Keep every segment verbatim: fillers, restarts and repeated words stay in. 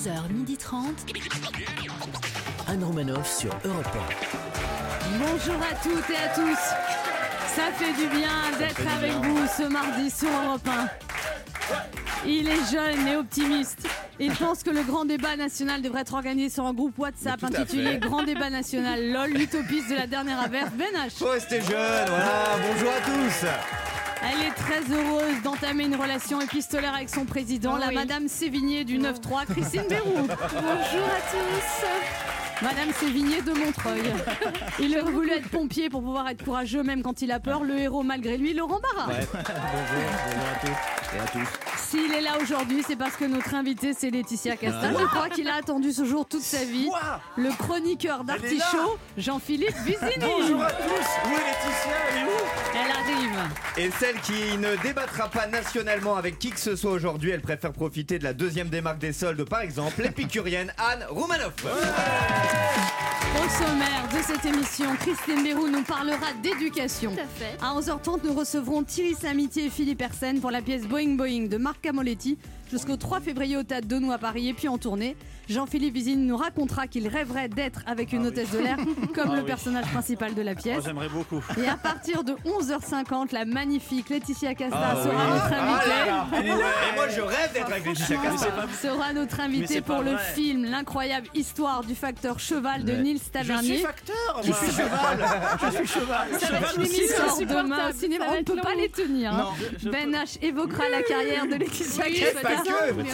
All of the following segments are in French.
onze heures trente. Anne Romanoff sur Europe un. Bonjour à toutes et à tous. Ça fait du bien d'être avec vous ce mardi sur Europe un. Il est jeune et optimiste. Il pense que le grand débat national devrait être organisé sur un groupe WhatsApp intitulé Grand débat national LOL, l'utopiste de la dernière averse. Ben H. Faut rester jeune, voilà. Bonjour à tous. Elle est très heureuse d'entamer une relation épistolaire avec son président, oh la oui. Madame Sévigné du neuf trois, Christine Béroux. Bonjour à tous. Madame Sévigné de Montreuil. Il aurait voulu être pompier pour pouvoir être courageux même quand il a peur. Le héros malgré lui, Laurent Barra. Ouais. Bonjour, bonjour à tous et à tous. S'il est là aujourd'hui, c'est parce que notre invité, c'est Laetitia Casta. Je crois qu'il a attendu ce jour toute sa vie. Le chroniqueur d'Artichaut, Jean-Philippe Vizini. Bonjour à tous. Où est Laetitia? Elle est où? Elle arrive. Et celle qui ne débattra pas nationalement avec qui que ce soit aujourd'hui, elle préfère profiter de la deuxième démarque des soldes, par exemple, l'épicurienne Anne Romanoff. Ouais. Au sommaire de cette émission, Christine Béroux nous parlera d'éducation. Tout à fait. À onze heures trente, nous recevrons Thierry Samitier et Philippe Hersen pour la pièce Boing Boing de Marc Camoletti jusqu'au trois février au Théâtre Donou à Paris et puis en tournée. Jean-Philippe Vizine nous racontera qu'il rêverait d'être avec une ah hôtesse oui. de l'air comme ah le oui. personnage principal de la pièce. Oh, j'aimerais beaucoup. Et à partir de onze heures cinquante, la magnifique Laetitia Casta ah sera oui. notre invitée. Ah là là. Et moi je rêve d'être avec Laetitia Casta. Sera notre invitée pour le vrai. film L'incroyable histoire du facteur cheval de ouais. Nils Tavernier. Je suis facteur. Je suis cheval. Je suis cheval. Ça va être une émission demain au cinéma. On ne peut pas les tenir. Hein. Ben H évoquera la carrière de Laetitia Casta.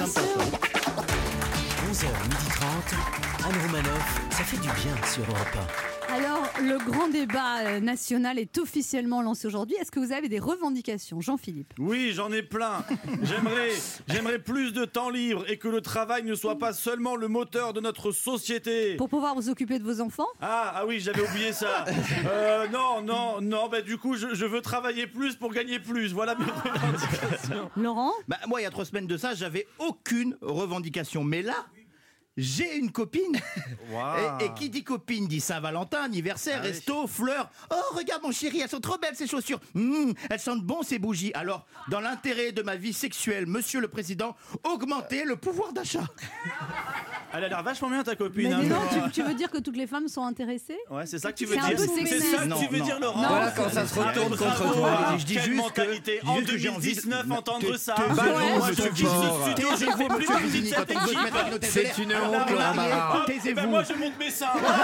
onze heures trente, Anne Romanoff, ça fait du bien sur Europe un. Alors, le grand débat national est officiellement lancé aujourd'hui. Est-ce que vous avez des revendications, Jean-Philippe? Oui, j'en ai plein. J'aimerais, j'aimerais plus de temps libre et que le travail ne soit pas seulement le moteur de notre société. Pour pouvoir vous occuper de vos enfants? Ah, ah oui, j'avais oublié ça. Euh, non, non, non, bah du coup, je, je veux travailler plus pour gagner plus. Voilà mes revendications. Laurent? Bah, moi, il y a trois semaines de ça, j'avais aucune revendication. Mais là... j'ai une copine. Wow. Et, et qui dit copine dit Saint-Valentin, anniversaire, ah resto, oui. fleurs. Oh, regarde mon chéri, elles sont trop belles ces chaussures. Mmh, elles sentent bon ces bougies. Alors, dans l'intérêt de ma vie sexuelle, monsieur le président, augmentez le pouvoir d'achat. Elle a l'air vachement bien ta copine. Mais hein, non, tu, tu veux dire que toutes les femmes sont intéressées? Ouais, c'est ça que tu veux c'est dire. C'est ça que non, tu veux non. dire, Laurent. Non, voilà quand ça se retourne contre toi. Je dis Quelle juste mentalité. que, En juste que deux mille dix-neuf, de... entendre ça. Te, te, bah bah ouais, moi, je qui se studio, je fais plus partie de cette équipe. C'est une honte, Laurent Barra. Taisez-vous. Ben moi, je monte mes seins.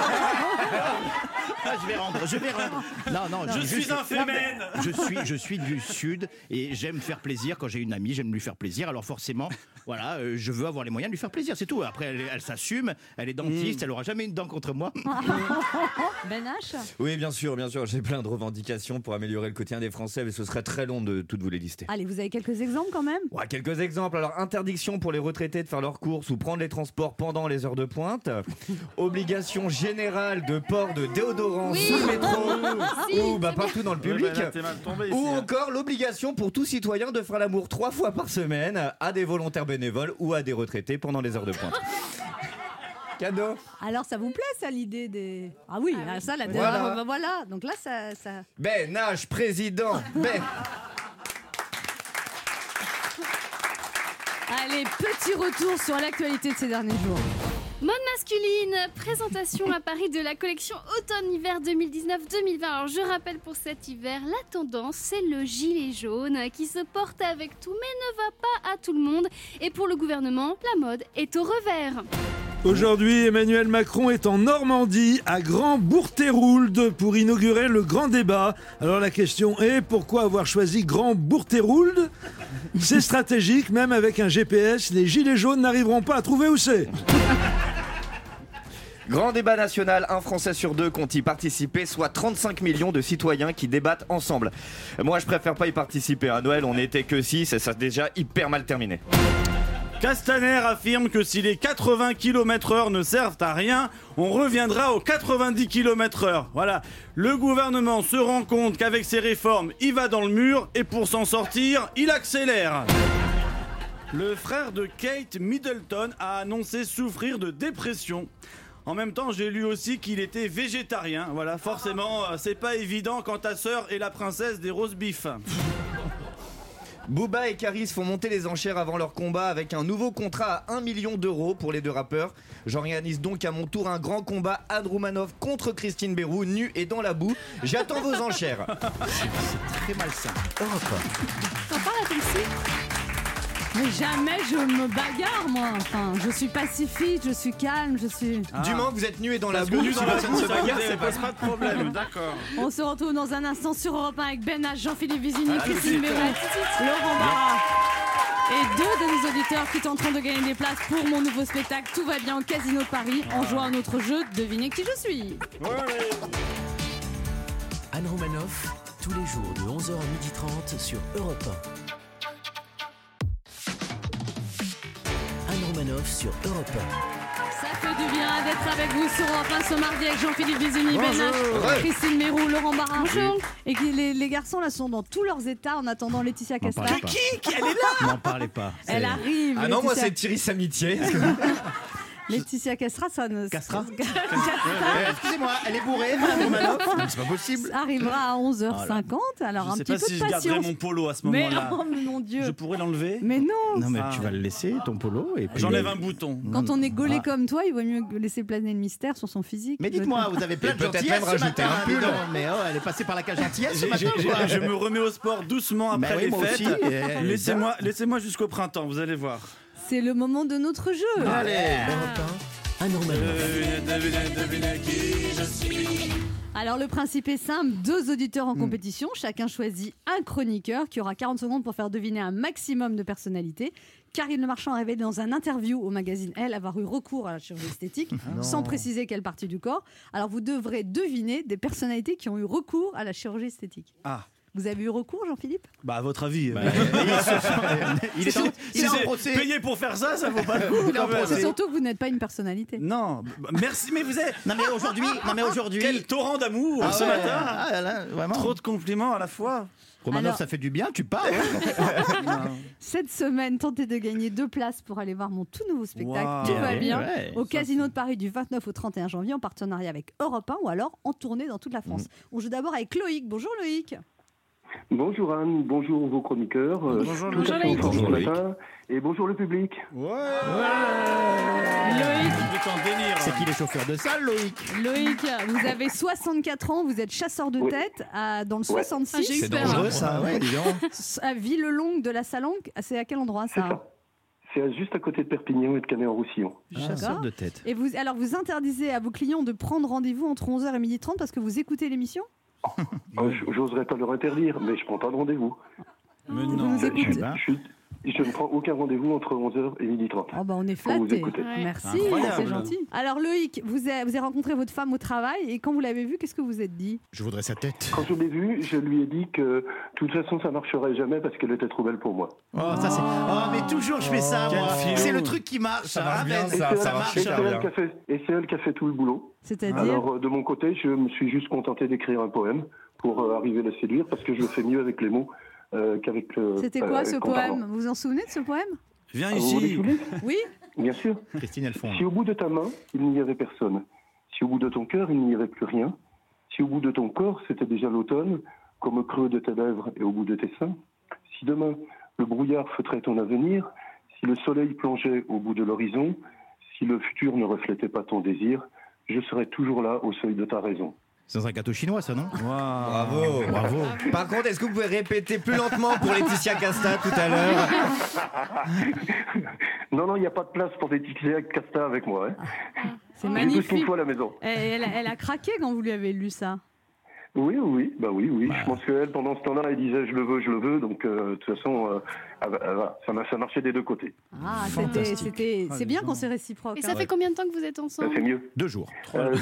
Ah, je vais rendre, je vais rendre. Non, non, je, je suis un fémène. Je suis, je suis du Sud et j'aime faire plaisir. Quand j'ai une amie, j'aime lui faire plaisir. Alors forcément, voilà, euh, je veux avoir les moyens de lui faire plaisir, c'est tout. Après, elle, elle s'assume, elle est dentiste, mmh. elle aura jamais une dent contre moi. Ben H. Oui, bien sûr, bien sûr. J'ai plein de revendications pour améliorer le quotidien des Français, mais ce serait très long de toutes vous les lister. Allez, vous avez quelques exemples quand même? Ouais, quelques exemples. Alors, interdiction pour les retraités de faire leurs courses ou prendre les transports pendant les heures de pointe. Obligation générale de port de déodorant oui. sous le métro si, ou bah, partout dans le public. Ouais, bah là, tombé, ou ici, encore l'obligation pour tout citoyen de faire l'amour trois fois par semaine à des volontaires bénévoles ou à des retraités pendant les heures de pointe. Cadeau. Alors ça vous plaît ça l'idée des... Ah oui, ah, ça la voilà. Voilà. voilà. Donc là ça... ça... Ben H, président. Ben... Allez, petit retour sur l'actualité de ces derniers jours. Mode masculine, présentation à Paris de la collection automne-hiver deux mille dix-neuf deux mille vingt. Alors je rappelle pour cet hiver, la tendance c'est le gilet jaune qui se porte avec tout mais ne va pas à tout le monde. Et pour le gouvernement, la mode est au revers. Aujourd'hui, Emmanuel Macron est en Normandie, à Grand-Bourtéroulde, pour inaugurer le grand débat. Alors la question est, pourquoi avoir choisi Grand-Bourtéroulde ? C'est stratégique, même avec un G P S, les gilets jaunes n'arriveront pas à trouver où c'est. Grand débat national, un Français sur deux compte y participer, soit trente-cinq millions de citoyens qui débattent ensemble. Moi, je préfère pas y participer. À Noël, on n'était que six et ça a déjà hyper mal terminé. Castaner affirme que si les quatre-vingts kilomètres heure ne servent à rien, on reviendra aux quatre-vingt-dix kilomètres heure. Voilà. Le gouvernement se rend compte qu'avec ses réformes, il va dans le mur et pour s'en sortir, il accélère. Le frère de Kate Middleton a annoncé souffrir de dépression. En même temps, j'ai lu aussi qu'il était végétarien. Voilà, forcément, c'est pas évident quand ta sœur est la princesse des roast beef. Booba et Karis font monter les enchères avant leur combat avec un nouveau contrat à un million d'euros pour les deux rappeurs. J'organise donc à mon tour un grand combat Anne Roumanoff contre Christine Bérou, nue et dans la boue. J'attends vos enchères. C'est très malsain. Europe T'en parles à ton psy ? Mais jamais je me bagarre, moi. Enfin, je suis pacifiste, je suis calme, je suis... un. Du moment que vous êtes nu et dans la Parce que boue, nu si dans la personne boue, se ça bagarre, ne c'est pas pose pas de problème. D'accord. On se retrouve dans un instant sur Europe un avec Ben H, Jean-Philippe Vizini, Ah, Christine mais c'est Bérou, Laurent Barra et deux de nos auditeurs qui tenteront de gagner des places pour mon nouveau spectacle Tout va bien au Casino de Paris en jouant à notre jeu Devinez qui je suis. Anne Romanoff, tous les jours de onze heures à midi trente sur Europe un. Anne Romanoff sur Europe un. Ça fait du bien d'être avec vous sur Europe un ce mardi avec Jean-Philippe Vizini, Ben H, Christine Mérou, Laurent Barra. Bonjour. Et que les, les garçons là sont dans tous leurs états en attendant Laetitia Casta. parlez pas. Elle est là. N'en parlez pas. Elle arrive. Ah non, moi Laetitia- c'est Thierry Samitier. Laetitia Castra, ça ne. Castra Castra Euh, Excusez-moi, elle est bourrée, Madame Romanoff. C'est pas possible. ça arrivera à onze heures cinquante. Alors Je un sais petit pas peu si de je garderai patience. mon polo à ce Mais moment-là. oh mon Dieu. Je pourrais l'enlever. Mais non. Non, mais Ah. tu vas le laisser, ton polo. Et puis... J'enlève un bouton. Quand on est gaulé Ah. comme toi, il vaut mieux laisser planer le mystère sur son physique. Mais dites-moi, vous avez plein Et de peut-être gentillesse même ce rajouter matin, un pull. dis donc. Mais oh, elle est passée par la cage gentillesse ce J'ai- matin. j'ai- quoi. j'ai- je me remets au sport doucement après Bah oui, les moi fêtes. aussi, et- Laissez-moi, laissez-moi jusqu'au printemps, vous allez voir. C'est le moment de notre jeu. Allez. Europe un, Anne Romanoff. Devinez, devinez qui je suis. Alors le principe est simple, deux auditeurs Hmm. en compétition, chacun choisit un chroniqueur qui aura quarante secondes pour faire deviner un maximum de personnalités. Karine Le Marchand a révélé dans un interview au magazine Elle avoir eu recours à la chirurgie esthétique, sans préciser quelle partie du corps. Alors vous devrez deviner des personnalités qui ont eu recours à la chirurgie esthétique. Ah, Vous avez eu recours, Jean-Philippe ? bah à votre avis. euh, Il est en, il si est en c'est procès. payé pour faire ça, ça vaut pas le coup. Il est en quand même. procès. C'est surtout que vous n'êtes pas une personnalité. Non, bah, merci, mais vous êtes. Non mais aujourd'hui, non mais aujourd'hui. Quel torrent d'amour Ah ce ouais. matin. Ah, là, vraiment. Trop de compliments à la fois. Romanoff, Alors- ça fait du bien, tu parles. hein. Cette semaine, tentez de gagner deux places pour aller voir mon tout nouveau spectacle Wow. Tout va Ouais, bien ouais. au Casino de Paris du vingt-neuf au trente et un janvier en partenariat avec Europe un ou alors en tournée dans toute la France. On joue d'abord avec Loïc. Bonjour Loïc. Bonjour Anne, bonjour vos chroniqueurs. Euh, Bonjour, tout bonjour, à fait en Loïc. forme ce Bonjour, Loïc. matin. Et bonjour le public. Loïc, Il est en délire. C'est qu'il est chauffeur de salle, Loïc. Loïc, vous avez soixante-quatre ans, vous êtes chasseur de Oui. tête à- dans le Ouais. soixante-six. Ah, j'ai eu C'est peur. dangereux, Ça, ouais, dis donc. À Villelongue de la Salanque. C'est à quel endroit C'est ça ça. C'est juste à côté de Perpignan et de Canet-en-Roussillon. Chasseur de tête. Et vous, alors vous interdisez à vos clients de prendre rendez-vous entre onze heures et midi trente parce que vous écoutez l'émission ? Euh, j- J'oserais pas leur interdire, mais je prends pas de rendez-vous. Mais Vous non. nous Je, écoutez je- je suis- je ne prends aucun rendez-vous entre onze heures et midi trente. Oh bah on est Pour vous flattés. écouter. Ouais. Merci, Incroyable. c'est gentil. Alors Loïc, vous avez, vous avez rencontré votre femme au travail et quand vous l'avez vue, qu'est-ce que vous êtes dit ? Je voudrais sa tête. Quand je l'ai vue, je lui ai dit que de toute façon ça marcherait jamais parce qu'elle était trop belle pour moi. Oh, ça c'est. Oh, mais toujours je fais ça, quel moi. filou. C'est le truc qui marche. Ça marche bien, Amen. ça, et ça c'est marche elle- et super c'est elle bien. qui a fait- et c'est elle qui a fait tout le boulot. C'est-à-dire Alors, euh, de mon côté, je me suis juste contenté d'écrire un poème pour euh, arriver à la séduire parce que je le fais mieux avec les mots euh, qu'avec le. C'était quoi euh, ce qu'en parlant. poème ? Vous vous en souvenez de ce poème ? Viens Ah, vous voulez ici. que je vous lise ? Oui ? Bien sûr. Christine, elle fond. Si au bout de ta main, il n'y avait personne, si au bout de ton cœur, il n'y avait plus rien, si au bout de ton corps, c'était déjà l'automne, comme au creux de tes lèvres et au bout de tes seins, si demain, le brouillard feutrait ton avenir, si le soleil plongeait au bout de l'horizon, si le futur ne reflétait pas ton désir, je serais toujours là au seuil de ta raison. C'est dans un gâteau chinois, ça, non Bravo. Bravo. Par contre, est-ce que vous pouvez répéter plus lentement pour Laetitia Casta tout à l'heure ? Non, non, il n'y a pas de place pour des Laetitia Casta avec moi. Hein. C'est J'ai plus magnifique. qu'une fois à la maison. Et Elle, a- elle a craqué quand vous lui avez lu ça. Oui, oui, bah oui, oui. Je pense qu'elle, pendant ce temps-là, elle disait je le veux, je le veux. Donc, euh, de toute façon, euh, ah bah, ah bah, ça, m'a- ça marchait des deux côtés. Ah, c'était, Fantastique. c'était, Ah, c'est bien dis quand donc. c'est réciproque. Et hein. ça fait combien de temps que vous êtes Ça ensemble ? fait mieux. Deux jours. Euh,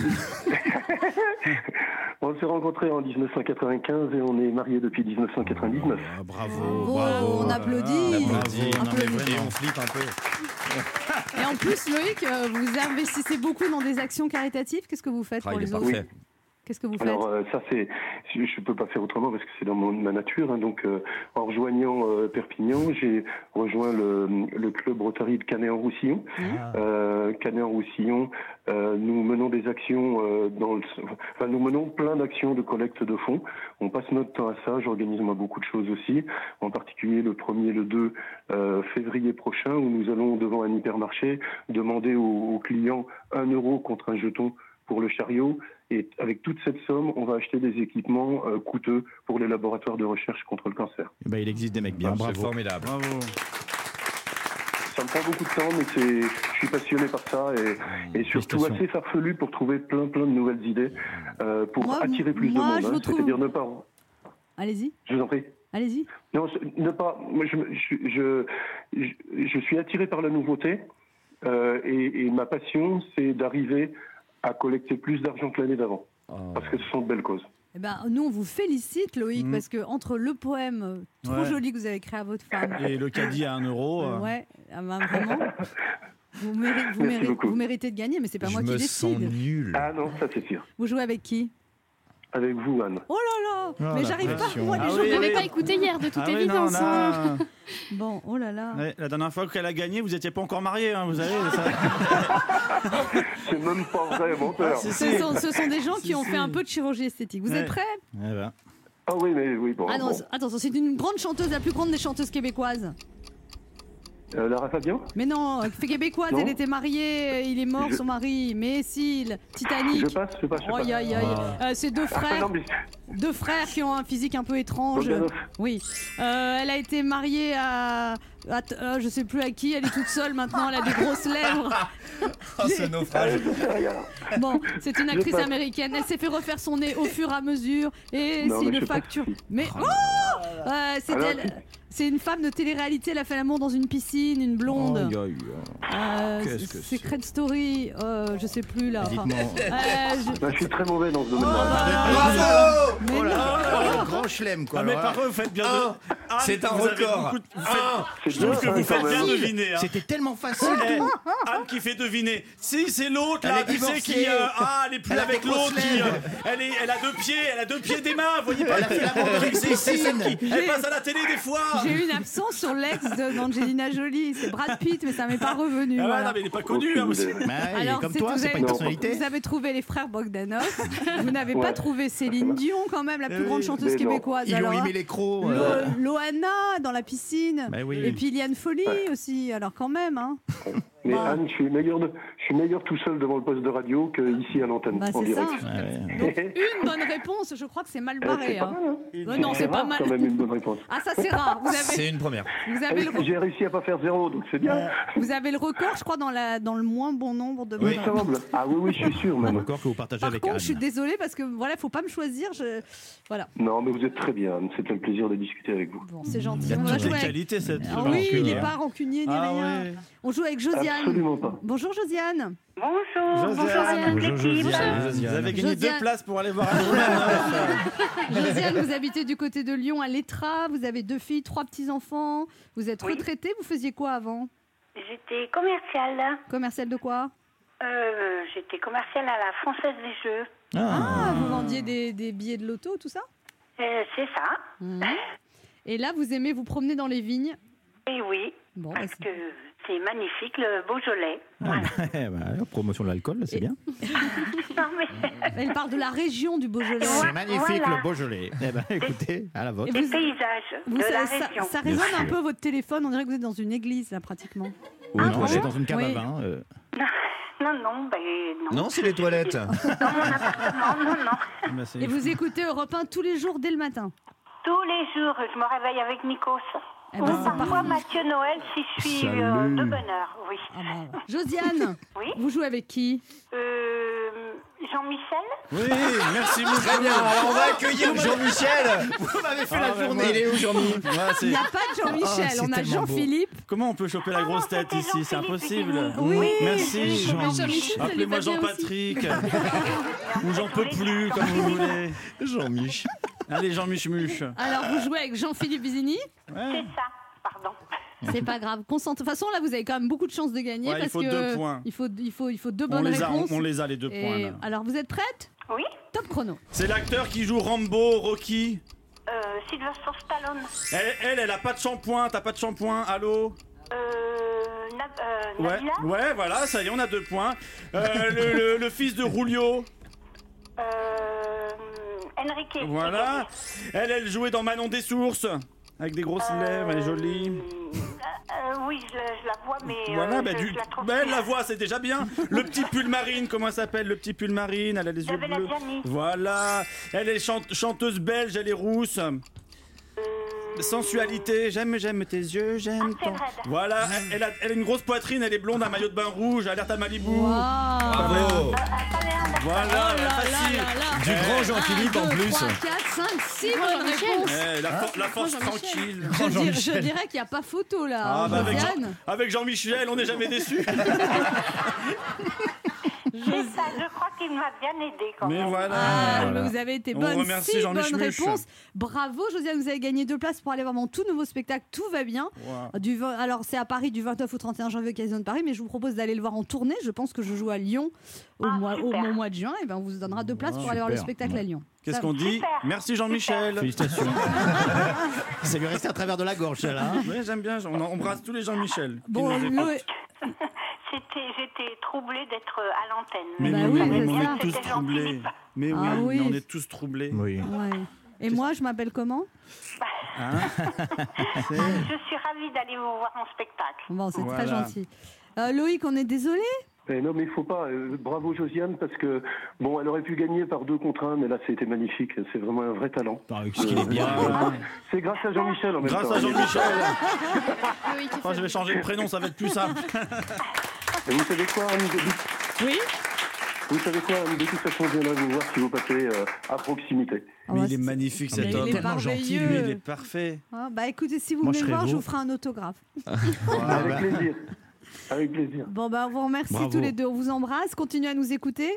on s'est rencontrés en dix-neuf cent quatre-vingt-quinze et on est mariés depuis dix-neuf cent quatre-vingt-dix-neuf. Ah, bravo, Bon, bravo. on applaudit. On Bravo. applaudit. Non, mais Applaudit. Et vraiment. on flippe un peu. Et en plus, Loïc, euh, vous investissez beaucoup dans des actions caritatives. Qu'est-ce que vous faites Ah, pour il est les autres ? parfait. Qu'est-ce que vous faites? Alors euh, ça c'est, je ne peux pas faire autrement parce que c'est dans mon, ma nature. Hein, donc euh, en rejoignant euh, Perpignan, j'ai rejoint le, le club Rotary de Canet-en-Roussillon. Ah. Euh, Canet-en-Roussillon, euh, nous menons des actions euh, dans le, enfin nous menons plein d'actions de collecte de fonds. On passe notre temps à ça. J'organise moi beaucoup de choses aussi, en particulier le premier et le deux euh, février prochain où nous allons devant un hypermarché demander aux, aux clients un euro contre un jeton pour le chariot. Et avec toute cette somme, on va acheter des équipements euh, coûteux pour les laboratoires de recherche contre le cancer. Bah, il existe des mecs bien, Ah, bravo. c'est formidable. Bravo. Ça me prend beaucoup de temps, mais c'est, je suis passionné par ça et, et surtout Félicitations. assez farfelu pour trouver plein plein de nouvelles idées euh, pour Moi, attirer plus moi, de je monde. vous Hein, trouve- C'est-à-dire ne pas. Allez-y, Je vous en prie. allez-y. Non, c'est- ne pas. Moi, je, je, je, je, je suis attiré par la nouveauté euh, et, et ma passion, c'est d'arriver à collecter plus d'argent que l'année d'avant, parce que ce sont de belles causes. Eh ben, nous, on vous félicite, Loïc, Mm. parce que entre le poème euh, trop Ouais. joli que vous avez créé à votre femme, Et le caddie à un euro. euh, euh, ouais, ah ben, vraiment, vous, méri- vous, Merci méri- beaucoup. vous méritez de gagner, mais c'est pas Je moi qui me sens décide. nul. Ah non, ça c'est sûr. Vous jouez avec qui? Avec vous, Anne. Oh là là, Oh, mais la j'arrive pas, pression. moi, les Ah gens. oui, Vous n'avez oui. pas écouté hier, de toute Ah oui, non, évidence. hein. là, Bon, oh là là. ouais, la dernière fois qu'elle a gagné, vous n'étiez pas encore mariés, hein, vous savez. Ça... C'est même pas vrai, menteur. Ah, si, Ce si. sont, ce sont des gens Si, qui ont si. fait un peu de chirurgie esthétique. Vous Ouais. êtes prêts? Eh ben. Ah oui, mais oui, bon. Ah non, bon. c'est- attention, c'est une grande chanteuse, la plus grande des chanteuses québécoises. Euh, Lara Fabian. Mais non, euh, québécoise, Non. elle était mariée, il est mort Je- son mari. Mais si, le Titanic. Je passe, je passe, je passe. Aïe aïe aïe. Euh, c'est deux Ah, frères, non, mais deux frères qui ont un physique un peu étrange. Bogdanov. Oui. Euh, elle a été mariée à, à t- euh, je sais plus à qui. Elle est toute seule maintenant. Elle a des grosses lèvres. Oh, ce naufrage. je sais rien. Bon, c'est une Je actrice passe. américaine. Elle s'est fait refaire son nez au fur et à mesure et Non, c'est mais une je sais pas facture. qui. Mais oh, Euh, c'est Alors, elle. C'est une femme de télé-réalité. Elle a fait l'amour dans une piscine, une blonde. Aïe, aïe, aïe. Euh, Qu'est-ce que c'est Secret Story, euh, je sais plus là. Enfin, Dites-moi. euh, je- Ben, je suis très mauvais dans ce domaine-là. Bravo. Mais Oh là non. là, le grand chelem, quoi. Ah, mais Alors par là, contre, vous faites bien Un. de. Anne, C'est un vous avez record. beaucoup de- vous faites- C'est Je trouve bien, que ça, vous faites quand bien même. deviner. Hein. C'était tellement facile. Eh, tout. Anne qui fait deviner. Si c'est l'autre là, Elle est tu sais qui divorcée. euh, ah elle est plus Elle a avec des grosses l'autre qui lèvres. euh, elle est elle a deux pieds, elle a deux pieds d'Emma, vous voyez pas. Elle a fait l'amour dans une C'est- c'est celle qui- piscine. elle passe à la télé des fois. J'ai eu une absence sur l'ex de- d'Angelina Jolie. C'est Brad Pitt, mais ça m'est pas revenu. Ah ouais, voilà. non mais il est pas connu hein, aussi. Bah, il est Alors, comme c'est- toi, vous c'est pas avez- une Non. personnalité. Vous avez trouvé les frères Bogdanov. Vous n'avez Ouais. pas trouvé Céline Dion, quand même, la plus Eh grande oui, chanteuse mais non. québécoise. Ils lui ont alors, mis les crocs. Lo- euh, Loana dans la piscine. Bah oui. Et puis Liane Folly aussi. Alors, quand même. Hein. Mais Bah. Anne, je suis meilleur, de, je suis meilleur tout seul devant le poste de radio qu'ici à l'antenne, Bah, en c'est ça. direct. Donc, une bonne réponse, je crois que c'est mal Euh, barré. c'est pas hein. mal, hein. Euh, non, c'est pas rare, mal. quand même une bonne réponse. Ah, ça, c'est rare. Vous avez, C'est une première. vous avez, le, re- J'ai réussi à pas faire zéro, donc c'est bien. vous avez le record, je crois, dans, la, dans le moins bon nombre de Il bonnes me semble. Ah oui, oui, je suis sûr même. Encore que vous partagez Par avec contre, Anne. je suis désolée parce que voilà, faut pas me choisir. Je... Voilà, Non, mais vous êtes très bien, Anne. C'était un plaisir de discuter avec vous. bon, c'est gentil. Il y a On va toutes jouer les avec- qualités cette. Ah oui, il n'est hein. pas rancunier ni Ah rien. ouais. On joue avec Josiane. Absolument pas. Bonjour Josiane. Bonjour, bonjour à toute Bonjour l'équipe. Josiane. Vous avez gagné Josiane. deux places pour aller voir un Roumanoff. Josiane, vous habitez du côté de Lyon à l'Étra. Vous avez deux filles, trois petits-enfants. Vous êtes Oui. retraitée. Vous faisiez quoi avant? J'étais commerciale. Commercial de quoi? Euh, j'étais commerciale à la Française des Jeux. Ah, vous vendiez des, des billets de loto, tout ça? Euh, c'est ça. Mhm. Et là, vous aimez vous promener dans les vignes? Et oui, Bon, bah, parce c'est- que c'est magnifique, le Beaujolais. Voilà. Eh ben, la promotion de l'alcool, là, c'est Et- bien. Non, mais... Elle parle de la région du Beaujolais. Ouais. C'est magnifique, voilà. le Beaujolais. Eh ben, écoutez, à la vôtre. Et Des vous- paysages Vous, de ça, la ça- région. ça Bien résonne un sûr. peu votre téléphone, on dirait que vous êtes dans une église là pratiquement. Ou Ah non, bon elle est dans une cave Oui. à vin. euh. Non, non, ben non. Non, c'est les toilettes. Dans mon appartement, non, non. Bah, c'est- Et vous écoutez Europe un tous les jours dès le matin. Tous les jours, je me réveille avec Nikos. Eh Ou ben, c'est parfois parfait. Mathieu Noël si je suis euh, Salut. de bonne heure, oui. Ah bah, Josiane, Oui. vous jouez avec qui? Euh, Jean-Michel. Oui, merci beaucoup. Très bien, alors on va accueillir Jean-Michel. Vous m'avez fait Ah, la mais journée. moi- Il est où, Jean-Mi Ouais, c'est- Il n'y a pas de Jean-Michel, Ah, c'est on a tellement beau. Jean-Philippe. Comment on peut choper la Ah grosse non, tête c'était ici? C'est Jean-Philippe impossible. Péguinou. Oui, Merci. Jean- Jean-Michel, ça lui Appelez-moi va bien Jean-Patrick. Ou j'en peux plus, comme vous voulez. Jean-Mich. Allez, Jean-Mich-Muche. Alors vous jouez avec Jean-Philippe Vizini. C'est ça, pardon. C'est pas grave. Concentre- De toute façon, là, vous avez quand même beaucoup de chances de gagner Ouais, il parce faut que deux points. Il faut, il faut, il faut deux On bonnes les, a, on, réponses. on les a, les deux Et points. Là. alors, vous êtes prête? Oui. Top chrono. C'est l'acteur qui joue Rambo, Rocky. Euh, Sylvester Stallone. Elle, elle, elle a pas de shampoing, t'as pas de shampoing, allô? Euh, Na- euh, Ouais, Nabila. ouais, voilà, ça y est, on a deux points. Euh, le, le- le fils de Rulio. Euh, Enrique. Voilà. Elle, elle jouait dans Manon des Sources. Avec des grosses lèvres, elle est jolie. Euh, euh, oui, je, je la vois, mais euh, Voilà, bah, je, du... je la trouve. bah, elle la voit, c'est déjà bien. Le petit pull marine, comment elle s'appelle? Le petit pull marine, elle a les yeux Isabelle bleus. Adjani. Voilà. Elle est chante- chanteuse belge, elle est rousse. Sensualité, j'aime, j'aime tes yeux, j'aime ton... Voilà, elle, elle a, elle a une grosse poitrine, elle est blonde, un maillot de bain rouge, alerte à Malibu. Bravo. Voilà, facile. Du grand Jean-Philippe en plus. trois, quatre, cinq, six bonnes réponses. Eh, la, for- la force tranquille. Je, dir- je dirais qu'il n'y a pas photo là, Ah, hein, bah, avec, Jean- Josiane. avec Jean-Michel, on n'est jamais déçus. C'est ça, je crois qu'il m'a bien aidé quand Mais même. voilà. Ah, Voilà. vous avez été On bonne. remercie Six Jean bonnes Michemuche. réponses. Bravo, Josiane, vous avez gagné deux places pour aller voir mon tout nouveau spectacle. Tout va bien. Wow. Du, vingt alors, c'est à Paris du vingt-neuf au trente et un janvier au Casino de Paris, mais je vous propose d'aller le voir en tournée. Je pense que je joue à Lyon au, Ah, mois, au, super. au mois de juin. Et ben, on vous donnera deux places pour aller voir le spectacle à Lyon. Qu'est-ce Ça qu'on va. dit? Super. Merci Jean-Michel. Félicitations. Ça lui est resté à travers de la gorge, celle-là. hein. Oui, j'aime bien, on embrasse tous les Jean-Michel. qui Bon, nous écoutent. Loé- C'était, j'étais troublée d'être à l'antenne. Mais Bah oui, oui, mais c'est on ça. est tous C'était troublés. Jean-Philippe. Mais oui, Ah oui. mais on est tous troublés. Oui. ouais. Et moi, je m'appelle comment? Hein Je suis ravie d'aller vous voir en spectacle. Bon, c'est Voilà. très gentil. Euh, Loïc, on est désolé. Eh non, mais il faut pas. Euh, bravo Josiane, parce que bon, elle aurait pu gagner par deux contre un, mais là, c'était magnifique. C'est vraiment un vrai talent. Ah, qu'est-ce qu'il est bien. Voilà. C'est grâce à Jean-Michel en même Grâce temps. à Jean-Michel. Oui, qui Oh, fait- je vais changer de prénom, ça va être plus simple. Et vous savez quoi, Anne de... Oui. Vous savez quoi, Anne, de toute façon, je viendrai vous voir si vous passez euh, à proximité. Ah Mais bah, il est c'est- magnifique Mais cet il homme. est Tellement gentil, merveilleux. Lui, il est parfait. Ah, bah écoutez, si vous Moi, venez je me serais voir, je vous. vous ferai un autographe. Avec plaisir. Avec plaisir. Bon, bah, on vous remercie Bravo. tous les deux. On vous embrasse. Continuez à nous écouter.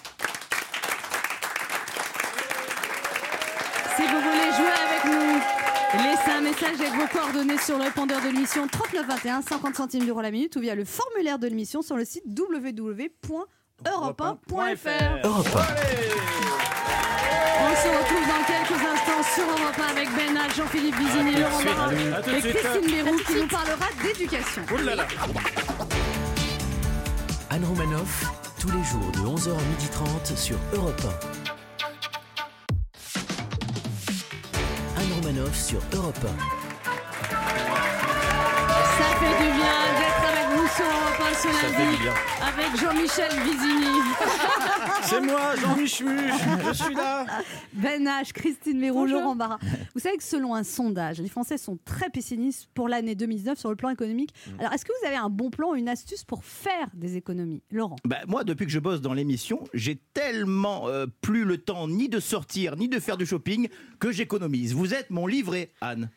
Si vous voulez jouer avec nous, laissez un message avec vos coordonnées sur le répondeur de l'émission trente-neuf vingt et un, cinquante centimes d'euros la minute, ou via le formulaire de l'émission sur le site w w w point europe un point f r. Europe un. On se retrouve dans quelques instants sur Europe un avec Ben H, Jean-Philippe Vizini, Laurent Barra À tout de et suite. Christine Béroux qui nous parlera d'éducation. Oh là là. Anne Romanoff, tous les jours de onze heures à midi trente sur Europe un. Anne Romanoff sur Europe un. Ça fait du bien d'être avec vous sur Europe un ce lundi avec Jean-Michel Vizini, C'est moi, Jean-Michel. Je suis là. Ben H, Christine Béroux, Laurent Barra. Vous savez que selon un sondage, les Français sont très pessimistes pour l'année deux mille dix-neuf sur le plan économique. Alors, est-ce que vous avez un bon plan, une astuce pour faire des économies, Laurent? Bah, moi, depuis que je bosse dans l'émission, j'ai tellement euh, plus le temps ni de sortir, ni de faire du shopping, que j'économise. Vous êtes mon livret, Anne.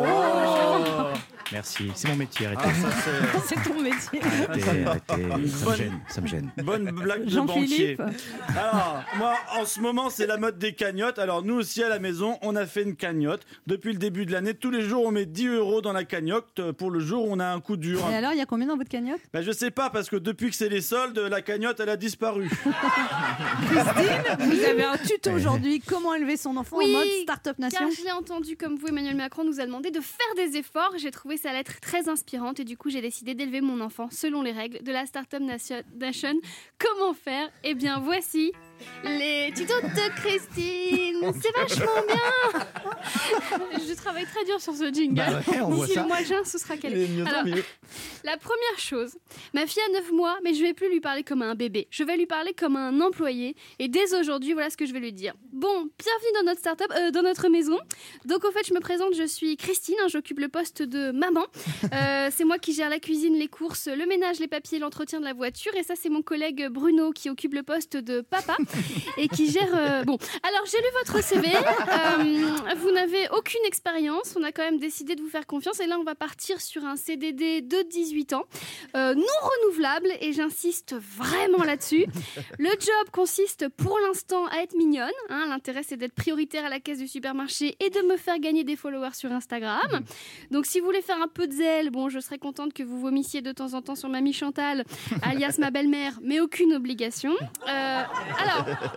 Merci, c'est mon métier. Arrêtez, Ah, ça, c'est C'est ton métier. arrêtez, arrêtez. Ça me Bonne- gêne, ça me gêne. bonne blague de banquier. Jean-Philippe. Alors, moi, en ce moment, c'est la mode des cagnottes. Alors, nous aussi, à la maison, on a fait une cagnotte. Depuis le début de l'année, tous les jours, on met dix euros dans la cagnotte pour le jour où on a un coup dur. Et alors, il y a combien dans votre cagnotte? Bah, je sais pas, parce que depuis que c'est les soldes, la cagnotte, elle a disparu. Christine, vous avez un tuto aujourd'hui, comment élever son enfant Oui, en mode Startup Nation. Car je l'ai entendu comme vous, Emmanuel Macron nous a demandé de faire des efforts. J'ai trouvé sa lettre très inspirante et du coup j'ai décidé d'élever mon enfant selon les règles de la Startup Nation. Comment faire? Eh bien voici les tutos de Christine. C'est vachement bien. Je travaille très dur sur ce jingle. Bah ouais, on voit D'ici ça. le mois de juin, ce sera calé. Alors, la première chose, ma fille a neuf mois, mais je vais plus lui parler comme à un bébé. Je vais lui parler comme à un employé. Et dès aujourd'hui, voilà ce que je vais lui dire. Bon, bienvenue dans notre start-up, euh, dans notre maison. Donc, au fait, je me présente, je suis Christine. Hein, j'occupe le poste de maman. Euh, c'est moi qui gère la cuisine, les courses, le ménage, les papiers, l'entretien de la voiture. Et ça, c'est mon collègue Bruno qui occupe le poste de papa et qui gère. Euh... Bon, alors j'ai lu votre C V. Euh, vous n'avez aucune expérience. On a quand même décidé de vous faire confiance. Et là, on va partir sur un C D D de dix-huit ans, euh, non renouvelable. Et j'insiste vraiment là-dessus. Le job consiste pour l'instant à être mignonne. Hein, l'intérêt, c'est d'être prioritaire à la caisse du supermarché et de me faire gagner des followers sur Instagram. Donc, si vous voulez faire un peu de zèle, bon, je serais contente que vous vomissiez de temps en temps sur Mamie Chantal, alias ma belle-mère, mais aucune obligation. Euh, alors.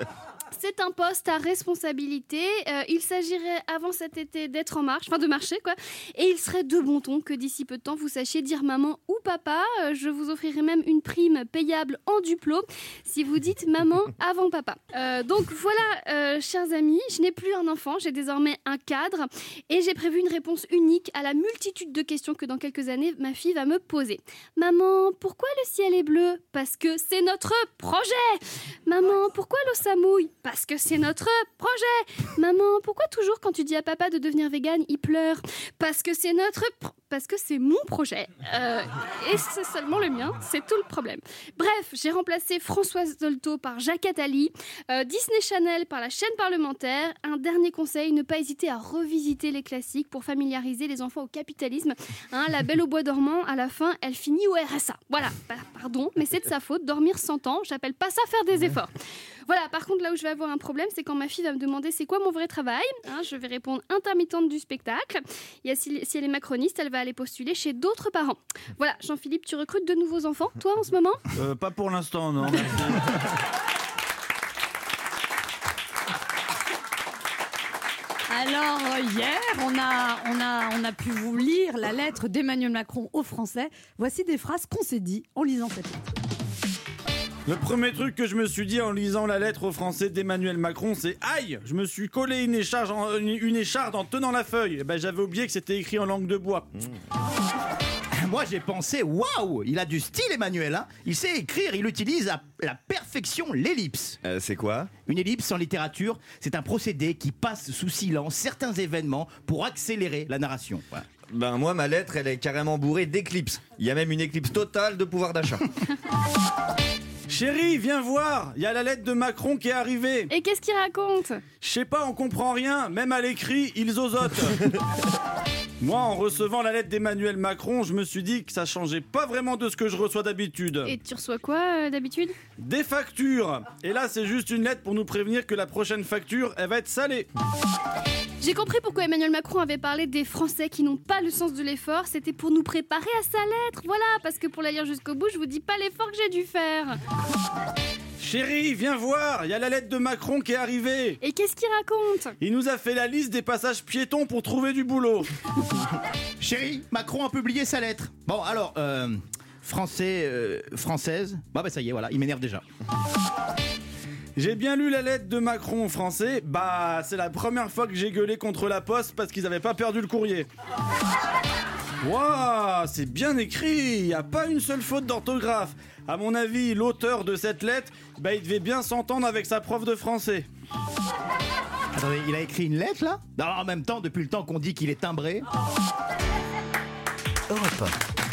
C'est un poste à responsabilité. Euh, il s'agirait avant cet été d'être en marche, enfin de marcher quoi. Et il serait de bon ton que d'ici peu de temps vous sachiez dire maman ou papa. Euh, je vous offrirai même une prime payable en duplo si vous dites maman avant papa. Euh, donc voilà, euh, chers amis, je n'ai plus un enfant, j'ai désormais un cadre et j'ai prévu une réponse unique à la multitude de questions que dans quelques années ma fille va me poser. Maman, pourquoi le ciel est bleu? Parce que c'est notre projet. Maman, pourquoi l'eau ça mouille? Parce que c'est notre projet. Maman, pourquoi toujours quand tu dis à papa de devenir végane, il pleure? Parce que c'est notre... Pro- parce que c'est mon projet. Euh, et c'est seulement le mien, c'est tout le problème. Bref, j'ai remplacé Françoise Dolto par Jacques Attali, euh, Disney Channel par la chaîne parlementaire. Un dernier conseil, ne pas hésiter à revisiter les classiques pour familiariser les enfants au capitalisme. Hein, la Belle au bois dormant, à la fin, elle finit au R S A. Voilà, pardon, mais c'est de sa faute. Dormir cent ans, j'appelle pas ça faire des efforts. Voilà, par contre, là où je vais avoir un problème, c'est quand ma fille va me demander c'est quoi mon vrai travail. Hein, je vais répondre intermittente du spectacle. Et si, si elle est macroniste, elle va aller postuler chez d'autres parents. Voilà, Jean-Philippe, tu recrutes de nouveaux enfants, toi, en ce moment? euh, Pas pour l'instant, non. Alors, hier, on a, on, a, on a pu vous lire la lettre d'Emmanuel Macron aux Français. Voici des phrases qu'on s'est dit en lisant cette lettre. Le premier truc que je me suis dit en lisant la lettre aux Français d'Emmanuel Macron, c'est aïe, je me suis collé une écharde en, une écharde en tenant la feuille. Eh ben, j'avais oublié que c'était écrit en langue de bois. Mmh. Moi j'ai pensé, waouh, il a du style Emmanuel, hein. Il sait écrire, il utilise à la perfection l'ellipse. Euh, c'est quoi? Une ellipse en littérature, c'est un procédé qui passe sous silence certains événements pour accélérer la narration. Voilà. Ben moi ma lettre elle est carrément bourrée d'éclipses. Il y a même une éclipse totale de pouvoir d'achat. Chérie, viens voir, il y a la lettre de Macron qui est arrivée. Et qu'est-ce qu'il raconte? Je sais pas, on comprend rien, même à l'écrit, ils zozotent. Moi, en recevant la lettre d'Emmanuel Macron, je me suis dit que ça changeait pas vraiment de ce que je reçois d'habitude. Et tu reçois quoi euh, d'habitude? Des factures. Et là, c'est juste une lettre pour nous prévenir que la prochaine facture, elle va être salée. J'ai compris pourquoi Emmanuel Macron avait parlé des Français qui n'ont pas le sens de l'effort. C'était pour nous préparer à sa lettre. Voilà, parce que pour la lire jusqu'au bout, je vous dis pas l'effort que j'ai dû faire. Chérie, viens voir, il y a la lettre de Macron qui est arrivée. Et qu'est-ce qu'il raconte? Il nous a fait la liste des passages piétons pour trouver du boulot. Chérie, Macron a publié sa lettre. Bon, alors, euh, français, euh, française. Bah, bah ça y est, voilà, il m'énerve déjà. J'ai bien lu la lettre de Macron en français. Bah, c'est la première fois que j'ai gueulé contre la poste parce qu'ils avaient pas perdu le courrier. Waouh, c'est bien écrit, il n'y a pas une seule faute d'orthographe. À mon avis, l'auteur de cette lettre, bah, il devait bien s'entendre avec sa prof de français. Attendez, il a écrit une lettre là? Non, en même temps, depuis le temps qu'on dit qu'il est timbré. Europe un.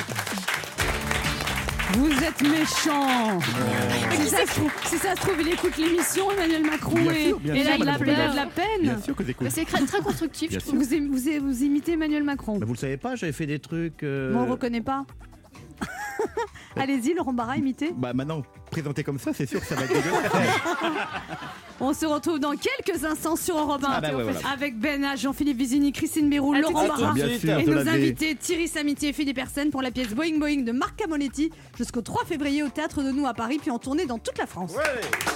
Vous êtes méchants. Euh... Si, ça se trouve, si ça se trouve, il écoute l'émission, Emmanuel Macron, bien et, sûr, bien et sûr, il a de la, de la peine. Bien sûr que j'écoute. C'est très constructif. Je trouve. Vous, vous, vous imitez Emmanuel Macron. Bah vous le savez pas, j'avais fait des trucs... Euh... Moi, on ne reconnaît pas. Allez-y, Laurent Barra, imitez. Bah maintenant, présenté comme ça, c'est sûr que ça va être dégueulasse. On se retrouve dans quelques instants sur Europe un ah bah ouais, voilà. avec Ben H, Jean-Philippe Vizini, Christine Béroul, Laurent Barra et nos invités Thierry Samitier et Philippe Hersen pour la pièce Boing Boing de Marc Camoletti jusqu'au trois février au Théâtre de Nou à Paris, puis en tournée dans toute la France. Ouais.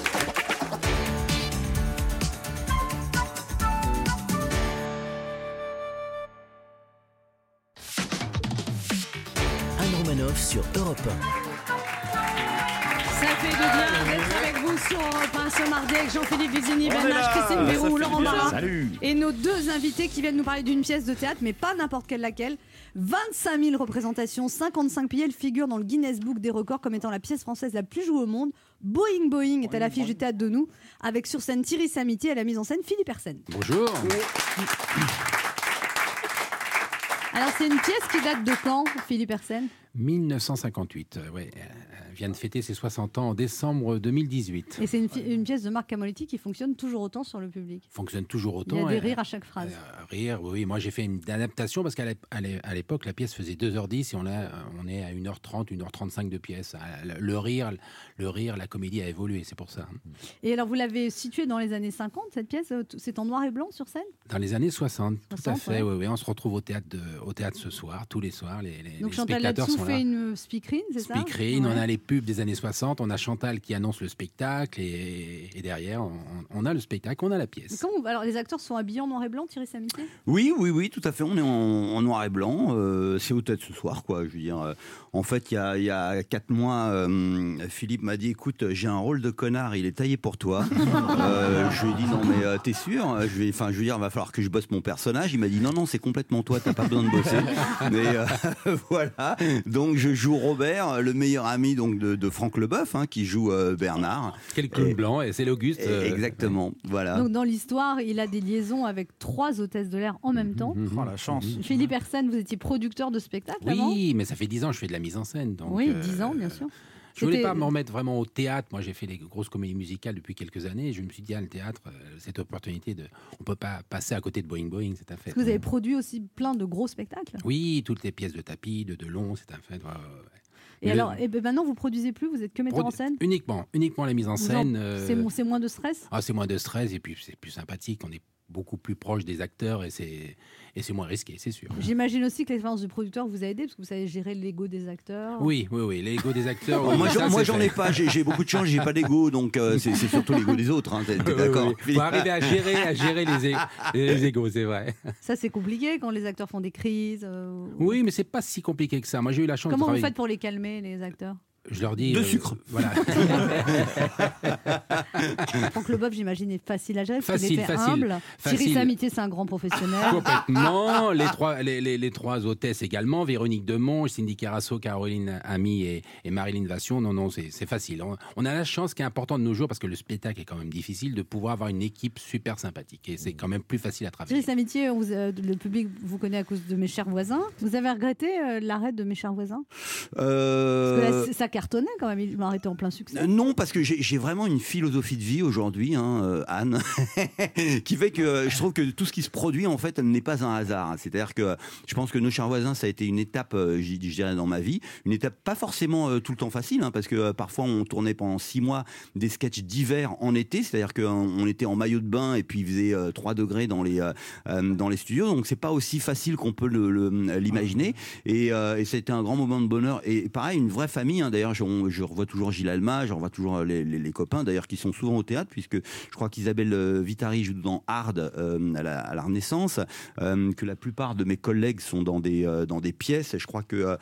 Romanoff sur Europe un. Ça fait du bien d'être avec vous sur Europe un ce mardi avec Jean-Philippe Vizini, Ben H, Christine Béroux, Laurent Barra et nos deux invités qui viennent nous parler d'une pièce de théâtre, mais pas n'importe quelle laquelle. vingt-cinq mille représentations, cinquante-cinq pays, elle figure dans le Guinness Book des records comme étant la pièce française la plus jouée au monde. Boing Boing est à l'affiche du Théâtre de Nou, avec sur scène Thierry Samitier et à la mise en scène Philippe Hersen. Bonjour. Alors c'est une pièce qui date de quand, Philippe Hersen? mille neuf cent cinquante-huit, euh, ouais. Elle vient de fêter ses soixante ans en décembre deux mille dix-huit. Et c'est une, une pièce de Marc Camoletti qui fonctionne toujours autant sur le public. Fonctionne toujours autant. Il y a des et, rires à chaque phrase. Euh, rire, oui. Moi, j'ai fait une adaptation parce qu'à l'époque, la pièce faisait deux heures dix et on, a, on est à une heure trente, une heure trente-cinq de pièce. Le rire, le rire, la comédie a évolué, c'est pour ça. Et alors, vous l'avez située dans les années cinquante, cette pièce? C'est en noir et blanc sur scène? Dans les années soixante, soixante tout à fait. Ouais. Oui, oui. On se retrouve au théâtre, de, au théâtre ce soir, tous les soirs. Les, les, Donc les Chantal spectateurs Latsou sont voilà. fait une speakerine, c'est ça? Speakerine, Ouais. on a les pubs des années soixante, on a Chantal qui annonce le spectacle et, et derrière, on, on a le spectacle, on a la pièce. Comment, alors, les acteurs sont habillés en noir et blanc, Thierry Samitier? Oui, oui, oui, tout à fait. On est en, en noir et blanc. Euh, c'est au tête ce soir, quoi. Je veux dire, euh, en fait, il y a, il y a quatre mois, euh, Philippe m'a dit, écoute, j'ai un rôle de connard, il est taillé pour toi. euh, je lui ai dit, non, mais euh, t'es sûr? Je vais, enfin, je veux dire, il va falloir que je bosse mon personnage. Il m'a dit, non, non, c'est complètement toi, t'as pas besoin de bosser. Mais euh, voilà. Donc, je joue Robert, le meilleur ami donc de, de Franck Leboeuf, hein, qui joue euh, Bernard. Quel clown blanc, et c'est l'Auguste. Et, euh, exactement. Voilà. Donc dans l'histoire, il a des liaisons avec trois hôtesses de l'air en même temps. Oh la chance. Philippe Hersen, vous étiez producteur de spectacle avant? Oui, mais ça fait dix ans que je fais de la mise en scène. Donc, Oui, euh, dix ans, bien sûr. Je voulais C'était- pas me remettre vraiment au théâtre. Moi, j'ai fait des grosses comédies musicales depuis quelques années. Je me suis dit, ah, le théâtre, euh, cette opportunité de, on peut pas passer à côté de Boeing Boeing, c'est un fait. Est-ce que vous avez produit aussi plein de gros spectacles? Oui, toutes les pièces de tapis, de Delon, c'est un fait. Ouais, ouais, ouais. Et Mais alors, le- eh ben maintenant, vous produisez plus, vous êtes que metteur en scène? Uniquement, uniquement la mise en Vous en- scène. euh, C'est mo- c'est moins de stress? Ah, c'est moins de stress et puis c'est plus sympathique. On est beaucoup plus proche des acteurs et c'est et c'est moins risqué, c'est sûr. J'imagine aussi que l'expérience du producteur vous a aidé, parce que vous savez gérer l'ego des acteurs. Oui, oui, oui, l'ego des acteurs. Bon, oui, moi, ça, j'en- moi, c'est j'en fait. ai pas, j'ai j'ai beaucoup de chance, j'ai pas d'ego, donc euh, c'est c'est surtout l'ego des autres, hein, t'es t'es Oui, d'accord? oui. Faut arriver à gérer, à gérer les, é- les égos, c'est vrai. Ça, c'est compliqué quand les acteurs font des crises. euh, ou- Oui, mais c'est pas si compliqué que ça. Moi, j'ai eu la chance Comment de vous travailler. faites pour les calmer, les acteurs? Je leur dis. De euh, sucre. Voilà. Franck Leboeuf, j'imagine, est facile à gérer, parce qu'il Facile, est fait facile, humble. Thierry facile. Samitier, c'est un grand professionnel. Complètement. Les trois, les, les, les trois hôtesses également. Véronique Demonge, Cindy Carasso, Caroline Ami et, et Marilyn Vassion. Non, non, c'est c'est facile. On, on a la chance, qui est important de nos jours, parce que le spectacle est quand même difficile, de pouvoir avoir une équipe super sympathique. Et c'est quand même plus facile à travailler. Thierry Samitier, on vous, euh, le public vous connaît à cause de Mes chers voisins. Vous avez regretté euh, l'arrêt de Mes chers voisins? Euh, Parce que là, c- ça cartonnait quand même, ils l'ont arrêté en plein succès. Euh, Non, parce que j'ai j'ai vraiment une philosophie de vie aujourd'hui, hein, euh, Anne, qui fait que euh, je trouve que tout ce qui se produit, en fait, n'est pas un hasard. C'est-à-dire que je pense que Nos chers voisins, ça a été une étape, euh, je je dirais, dans ma vie, une étape pas forcément euh, tout le temps facile, hein, parce que euh, parfois on tournait pendant six mois des sketchs d'hiver en été, c'est-à-dire qu'on on était en maillot de bain et puis il faisait euh, trois degrés dans les, euh, euh, dans les studios, donc c'est pas aussi facile qu'on peut le- le- l'imaginer. Et, euh, et c'était un grand moment de bonheur. Et pareil, une vraie famille, hein, d'ailleurs, je, on- je revois toujours Gilles Alma, je revois toujours les, les- les copains, d'ailleurs, qui sont souvent au théâtre, puisque je crois qu'Isabelle euh, Vitari joue dans Hard euh, à, la, à la Renaissance, euh, que la plupart de mes collègues sont dans des, euh, dans des pièces. Et je crois que euh,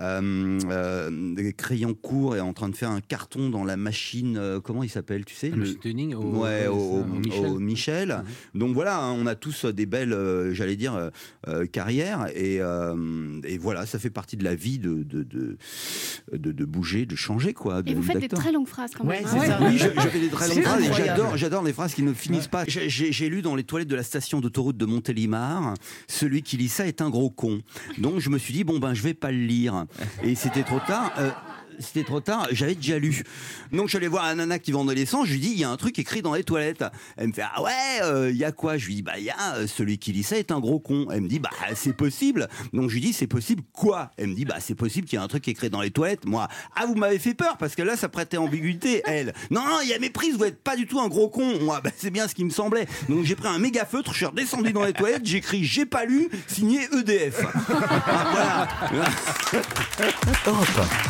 euh, Crayoncourt est en train de faire un carton dans la machine, euh, comment il s'appelle, tu sais Le machine tuning au- ouais, au- au, au Michel. au Michel. Donc voilà, hein, on a tous des belles, euh, j'allais dire, euh, euh, carrières. Et, euh, et voilà, ça fait partie de la vie de, de, de, de, de bouger, de changer, quoi. Et de- vous faites des d'acteur. très longues phrases quand Ouais, même. c'est hein. ça. Oui, je, je fais des très longues C'est phrases et incroyable. j'adore, j'adore les phrases qui ne finissent pas. J'ai- J'ai j'ai lu dans les toilettes de la station d'autoroute de Montélimar, celui qui lit ça est un gros con. Donc je me suis dit, bon ben je vais pas le lire. Et c'était trop tard. euh, C'était trop tard, j'avais déjà lu. Donc je suis allé voir un nana qui vendait l'essence, je lui dis il y a un truc écrit dans les toilettes. Elle me fait ah ouais, il y a quoi? Je lui dis bah il y a euh, celui qui lit ça est un gros con. Elle me dit bah c'est possible. Donc je lui dis c'est possible quoi? Elle me dit bah c'est possible qu'il y a un truc écrit dans les toilettes. Moi ah vous m'avez fait peur parce que là ça prêtait ambiguïté. Elle non non il y a méprise, vous êtes pas du tout un gros con. Moi bah c'est bien ce qui me semblait. Donc j'ai pris un méga feutre, je suis redescendu dans les toilettes, j'ai écrit j'ai pas lu, signé E D F. Ah, voilà. Europe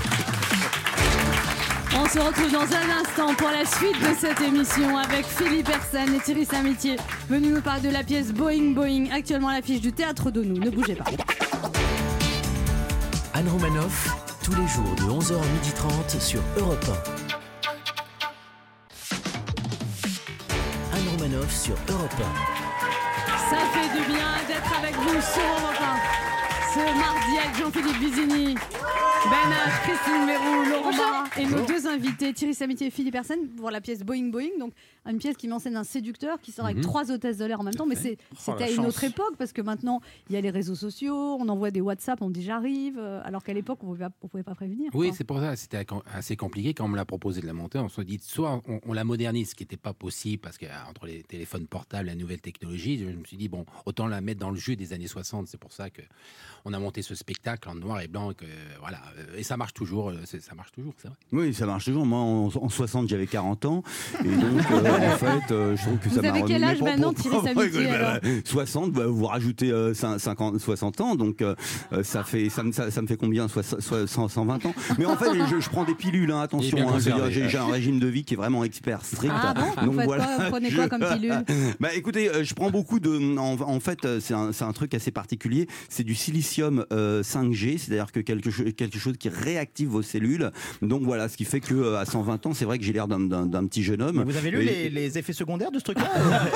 On se retrouve dans un instant pour la suite de cette émission avec Philippe Hersen et Thierry Samitier, venus nous parler de la pièce Boeing Boeing, actuellement à l'affiche du Théâtre de nous. Ne bougez pas. Anne Romanoff, tous les jours de onze heures à midi trente sur Europe un. Anne Romanoff sur Europe un. Ça fait du bien d'être avec vous sur Europe un. Ce mardi avec Jean-Philippe Vizini, Ben H, Christine Mérou, Laurent Barra et nos deux invités, Thierry Samitier et Philippe Hersen, pour la pièce Boeing Boeing, donc une pièce qui met en scène un séducteur qui sort avec Mhm. trois hôtesses de l'air en même temps. Mais c'est- Oh, c'était la à une chance. autre époque, parce que maintenant, il y a les réseaux sociaux, on envoie des WhatsApp, on dit j'arrive, euh, alors qu'à l'époque, on ne pouvait pas prévenir. Oui, quoi. c'est pour ça, c'était assez compliqué. Quand on me l'a proposé de la monter, on se dit soit on, on la modernise, ce qui n'était pas possible, parce qu'entre les téléphones portables, la nouvelle technologie, je me suis dit, bon, autant la mettre dans le jus des années soixante. C'est pour ça qu'on a monté ce spectacle en noir et blanc, et, que, voilà, et ça marche toujours, c'est- ça marche toujours, c'est vrai. Oui, ça marche toujours. Moi, en, en soixante, j'avais quarante ans. Et donc, euh, en fait, euh, je trouve que vous ça m'a avez quel âge maintenant, Thierry Samitier, alors soixante, bah, vous rajoutez euh, cinquante, soixante ans. Donc, euh, ça, fait, ça, me, ça, ça me fait combien cent, cent vingt ans. Mais en fait, je, je prends des pilules, hein, attention. Hein, j'ai, j'ai un régime de vie qui est vraiment expert, strict. Ah bon, donc, vous voilà, quoi, vous prenez je... quoi comme pilule? Bah, écoutez, euh, je prends beaucoup de... En, en fait, c'est un, c'est un truc assez particulier. C'est du silicium euh, cinq G, c'est-à-dire que quelque, cho- quelque chose qui réactive vos cellules. Donc, voilà, ce qui fait que euh, à cent vingt ans, c'est vrai que j'ai l'air d'un, d'un, d'un petit jeune homme. Mais vous avez lu et... les, les effets secondaires de ce truc-là?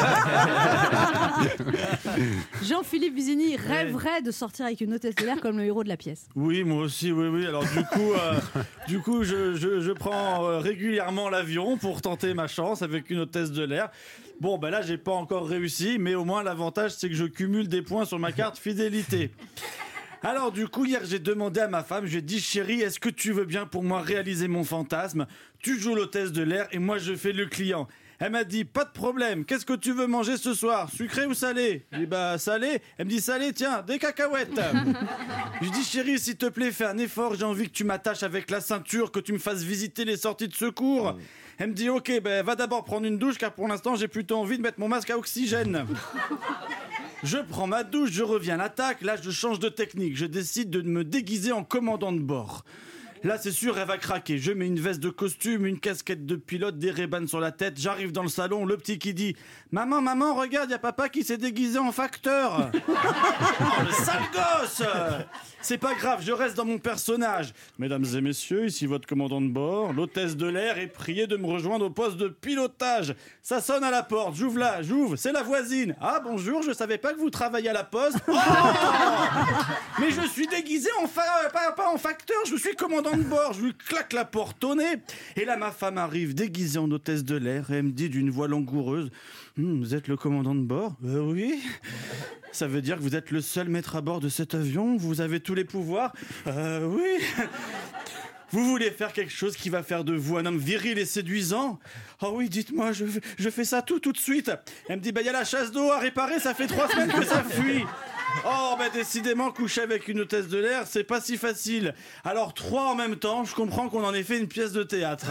Jean-Philippe Vizini rêverait de sortir avec une hôtesse de l'air comme le héros de la pièce. Oui, moi aussi, oui, oui. Alors du coup, euh, du coup, je, je, je prends euh, régulièrement l'avion pour tenter ma chance avec une hôtesse de l'air. Bon, ben là, j'ai pas encore réussi, mais au moins l'avantage, c'est que je cumule des points sur ma carte fidélité. Alors du coup, hier, j'ai demandé à ma femme, je lui ai dit, chérie, est-ce que tu veux bien pour moi réaliser mon fantasme? Tu joues l'hôtesse de l'air et moi, je fais le client. Elle m'a dit, pas de problème, qu'est-ce que tu veux manger ce soir? Sucré ou salé? Je dis, bah salé. Elle me dit, salé, tiens, des cacahuètes. Je dis, chérie, s'il te plaît, fais un effort, j'ai envie que tu m'attaches avec la ceinture, que tu me fasses visiter les sorties de secours. Elle me dit, ok, ben va d'abord prendre une douche, car pour l'instant, j'ai plutôt envie de mettre mon masque à oxygène. Je prends ma douche, je reviens à l'attaque, là je change de technique, je décide de me déguiser en commandant de bord. Là c'est sûr, elle va craquer, je mets une veste de costume, une casquette de pilote, des Ray-Ban sur la tête, j'arrive dans le salon, le petit qui dit « Maman, maman, regarde, y a papa qui s'est déguisé en facteur !» Oh, le sale gosse! C'est pas grave, je reste dans mon personnage. Mesdames et messieurs, ici votre commandant de bord, l'hôtesse de l'air est priée de me rejoindre au poste de pilotage. Ça sonne à la porte, j'ouvre là, j'ouvre, c'est la voisine. Ah bonjour, je savais pas que vous travailliez à la poste. Oh mais je suis déguisé en fa... pas, pas en facteur, je suis commandant de bord. Je lui claque la porte au nez. Et là ma femme arrive déguisée en hôtesse de l'air et elle me dit d'une voix langoureuse, hm, vous êtes le commandant de bord? Euh, oui. Ça veut dire que vous êtes le seul maître à bord de cet avion? Vous avez tous les pouvoirs? Euh, oui. Vous voulez faire quelque chose qui va faire de vous un homme viril et séduisant? Oh oui, dites-moi, je, je fais ça tout, tout de suite. Elle me dit, bah il y a la chasse d'eau à réparer, ça fait trois semaines que ça fuit. Oh, bah décidément, coucher avec une hôtesse de l'air, c'est pas si facile. Alors trois en même temps, je comprends qu'on en ait fait une pièce de théâtre.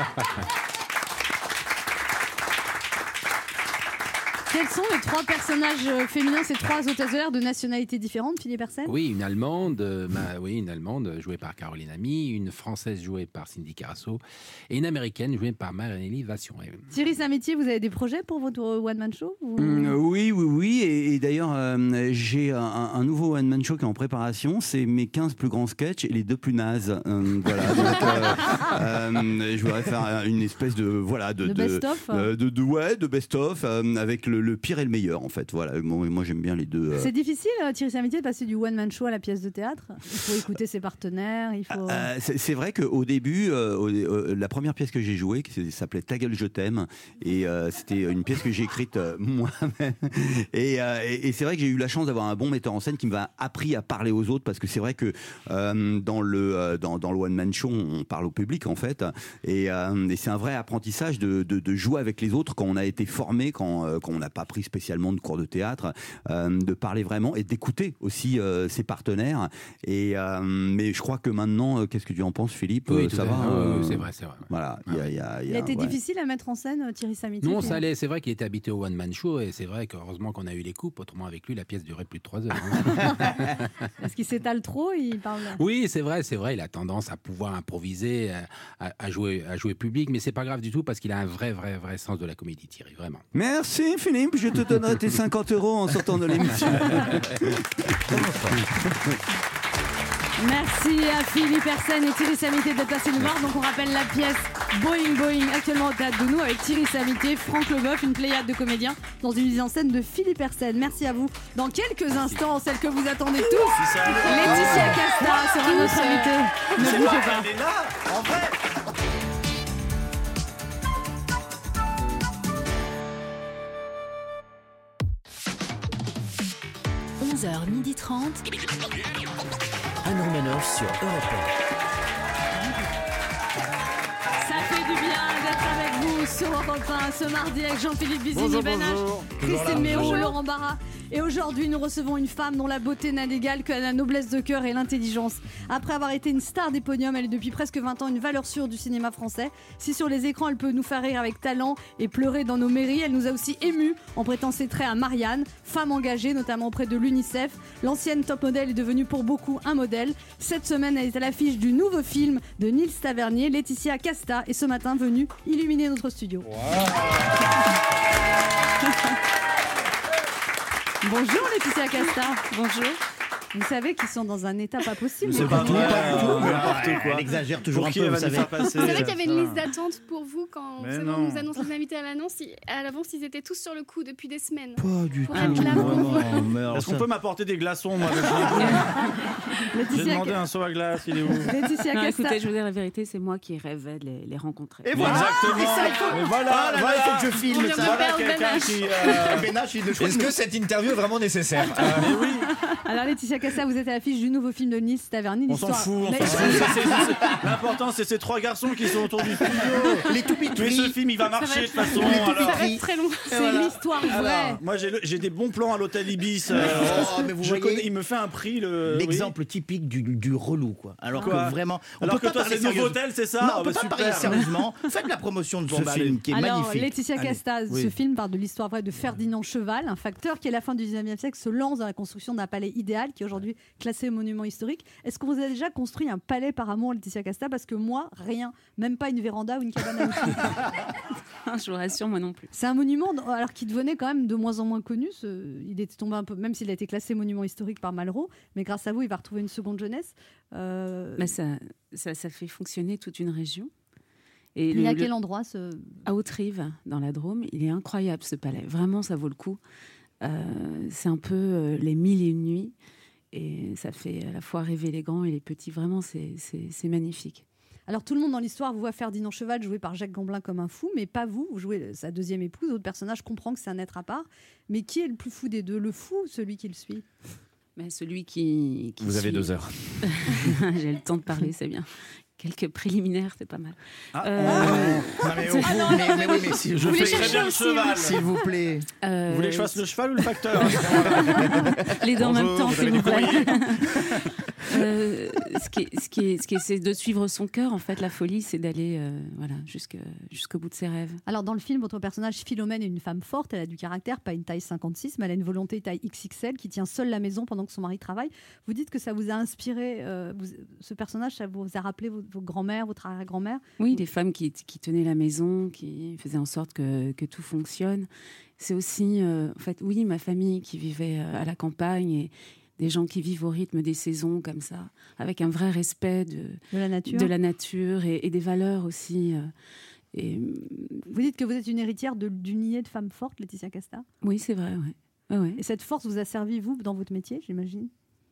Quels sont les trois personnages féminins, ces trois hôtesses de l'air de nationalités différentes, Philippe Hersen? Oui, une Allemande, euh, ma, oui, une Allemande jouée par Caroline Amy, une Française jouée par Cindy Carasso et une Américaine jouée par Marie-Élie Vassion. Thierry Samitier, vous avez des projets pour votre one-man show ou... mmh, Oui, oui, oui. Et, et d'ailleurs, euh, j'ai un, un nouveau one-man show qui est en préparation. C'est mes quinze plus grands sketchs et les deux plus nazes. Euh, voilà. Donc, euh, euh, je voudrais faire une espèce de voilà de, de, de best-of. Euh, de, de ouais, de best-of euh, avec le le pire et le meilleur en fait. Voilà, moi, moi j'aime bien les deux. Euh... C'est difficile, Thierry Samitier, de passer du one-man show à la pièce de théâtre. Il faut écouter ses partenaires, il faut... Euh, c'est, c'est vrai qu'au début, euh, au, euh, la première pièce que j'ai jouée, qui s'appelait Ta gueule, je t'aime, et euh, c'était une pièce que j'ai écrite euh, moi-même. Et, euh, et, et c'est vrai que j'ai eu la chance d'avoir un bon metteur en scène qui m'a appris à parler aux autres, parce que c'est vrai que euh, dans le euh, dans, dans le one-man show, on parle au public en fait, et, euh, et c'est un vrai apprentissage de, de, de jouer avec les autres quand on a été formé, quand, euh, quand on n'a pas pris spécialement de cours de théâtre, euh, de parler vraiment et d'écouter aussi euh, ses partenaires. Et euh, mais je crois que maintenant, euh, qu'est-ce que tu en penses, Philippe? Oui, ça va. va. Euh, c'est vrai, c'est vrai. Voilà. Ah, Il y a, il y a, il a été ouais. difficile à mettre en scène, Thierry Samitier. Non, ça allait. C'est vrai qu'il était habitué au one man show et c'est vrai qu'heureusement qu'on a eu les coupes. Autrement, avec lui, la pièce durait plus de trois heures. Hein. Est-ce qu'il s'étale trop? Il parle. Oui, c'est vrai, c'est vrai. Il a tendance à pouvoir improviser, à, à jouer, à jouer public, mais c'est pas grave du tout parce qu'il a un vrai, vrai, vrai sens de la comédie, Thierry, vraiment. Merci Philippe, je te donnerai tes cinquante euros en sortant de l'émission. Merci à Philippe Hersen et Thierry Samitier d'être passés nous voir. Donc on rappelle la pièce Boeing Boeing actuellement au Théâtre de nous avec Thierry Samitier, Franck Leboeuf, une pléiade de comédiens dans une mise en scène de Philippe Hersen. Merci à vous. Dans quelques instants, celle que vous attendez tous, Laetitia Casta sera notre invitée. Ne bougez pas. Elle est là, en vrai. onze heures trente. Anne Romanoff sur Europe Ça fait du bien d'être avec vous sur Europe un ce mardi avec Jean-Philippe Vizini, Bonjour, Ben H, bonjour. Christine Méraud, Laurent Barra Et aujourd'hui, nous recevons une femme dont la beauté n'a d'égal que la noblesse de cœur et l'intelligence. Après avoir été une star des podiums, elle est depuis presque vingt ans une valeur sûre du cinéma français. Si sur les écrans, elle peut nous faire rire avec talent et pleurer dans nos mairies, elle nous a aussi émus en prêtant ses traits à Marianne, femme engagée notamment auprès de l'UNICEF. L'ancienne top modèle est devenue pour beaucoup un modèle. Cette semaine, elle est à l'affiche du nouveau film de Nils Tavernier, Laetitia Casta, est ce matin venue illuminer notre studio. Wow. Bonjour Laetitia Casta. Bonjour. Vous savez qu'ils sont dans un état pas possible. C'est pas tout, pas tout, n'importe quoi. Elle exagère toujours un peu, vous savez. Vous savez qu'il y avait une liste d'attente pour vous quand Mais vous non. nous annoncez les invités à l'annonce. À l'avance, ils étaient tous sur le coup depuis des semaines. Pas du Pour tout. être là pour vous. Est-ce qu'on peut m'apporter des glaçons, moi? J'ai Laetitia demandé Ca- un seau à glace, il est où? Laetitia Non, Casta. écoutez, je veux dire la vérité, c'est moi qui rêvais de les, les rencontrer. Et voilà. Exactement. Et ça, il faut- Et voilà, Ah là là, voilà. il faut que je filme On vient ça. de Voilà perdre quelqu'un Ben H. qui... euh, Ben H, il ne Est-ce choisit que cette interview est vraiment nécessaire? Mais oui, Alors Laetitia Casta, vous êtes à l'affiche du nouveau film de Nils Tavernier. on s'en l'histoire- fout. on Mais- s'en fout. C'est- c'est- c'est- L'important, c'est ces trois garçons qui sont autour du studio. Les tout Mais ce film, il va marcher de toute façon. alors. Ça va être très long. C'est voilà. l'histoire vraie. Alors, moi, j'ai le- j'ai des bons plans à l'hôtel Ibis. euh, Oh, mais vous je voyez, connais- il me fait un prix. le- l'exemple typique du, du relou, quoi. Alors Quoi que vraiment, on Alors peut que pas toi, parler c'est le nouveau sérieusement. hôtel, c'est ça? Non, Ah on peut bah, pas parler super. sérieusement. Faites la promotion de Bon, ce bah, film allez. qui est Alors, magnifique. Laetitia Allez. Casta, Oui. ce film parle de l'histoire vraie de Ferdinand Cheval, un facteur qui, à la fin du dix-neuvième siècle, se lance dans la construction d'un palais idéal qui est aujourd'hui classé monument historique. Est-ce que vous avez déjà construit un palais par amour, Laetitia Casta? Parce que moi, rien. Même pas une véranda ou une cabane à outils. Je vous rassure, moi non plus. C'est un monument, alors qu'il devenait quand même de moins en moins connu. Ce- il était tombé un peu, même s'il a été classé monument historique par Malraux, mais grâce à vous, il va retrouver une seconde jeunesse. Euh, Bah, ça, ça, ça fait fonctionner toute une région. Et il est le- à le- quel endroit ce... À Haute-Rive, dans la Drôme. Il est incroyable ce palais. Vraiment, ça vaut le coup. Euh, c'est un peu euh, les mille et une nuits. Et ça fait à la fois rêver les grands et les petits. Vraiment, c'est, c'est, c'est magnifique. Alors tout le monde dans l'histoire vous voit Ferdinand Cheval joué par Jacques Gamblin comme un fou, mais pas vous. Vous jouez sa deuxième épouse. Votre personnage comprend que c'est un être à part. Mais qui est le plus fou des deux? Le fou ou celui qui le suit? Mais celui qui, qui Vous avez suit- deux heures. J'ai le temps de parler, c'est bien. Quelques préliminaires, c'est pas mal. Ah, Euh, Non, mais, oh, mais, mais oui, mais si je Je fais fais très bien le cheval. s'il vous plaît. euh, Vous voulez que je fasse le cheval ou le facteur? les deux en même Bonjour, temps, vous s'il avez vous du courrier. plaît. Euh, ce qui est, ce qui est, ce qui est, c'est de suivre son cœur. En fait, la folie, c'est d'aller, euh, voilà, jusque, jusqu'au bout de ses rêves. Alors dans le film, votre personnage Philomène est une femme forte. Elle a du caractère, pas une taille cinquante-six, mais elle a une volonté taille X X L qui tient seule la maison pendant que son mari travaille. Vous dites que ça vous a inspiré, euh, vous- ce personnage, ça vous a rappelé vos, vos grands-mères, votre arrière-grand-mère? Oui, des femmes qui, qui tenaient la maison, qui faisaient en sorte que, que tout fonctionne. C'est aussi, euh, en fait, oui, ma famille qui vivait euh, à la campagne et des gens qui vivent au rythme des saisons comme ça, avec un vrai respect de, De la nature. de la nature et, et des valeurs aussi. euh, et, Vous dites que vous êtes une héritière de- d'une lignée de femmes fortes, Laetitia Casta. oui, c'est vrai, ouais. Ouais, ouais. Et cette force vous a servi, vous, dans votre métier, j'imagine?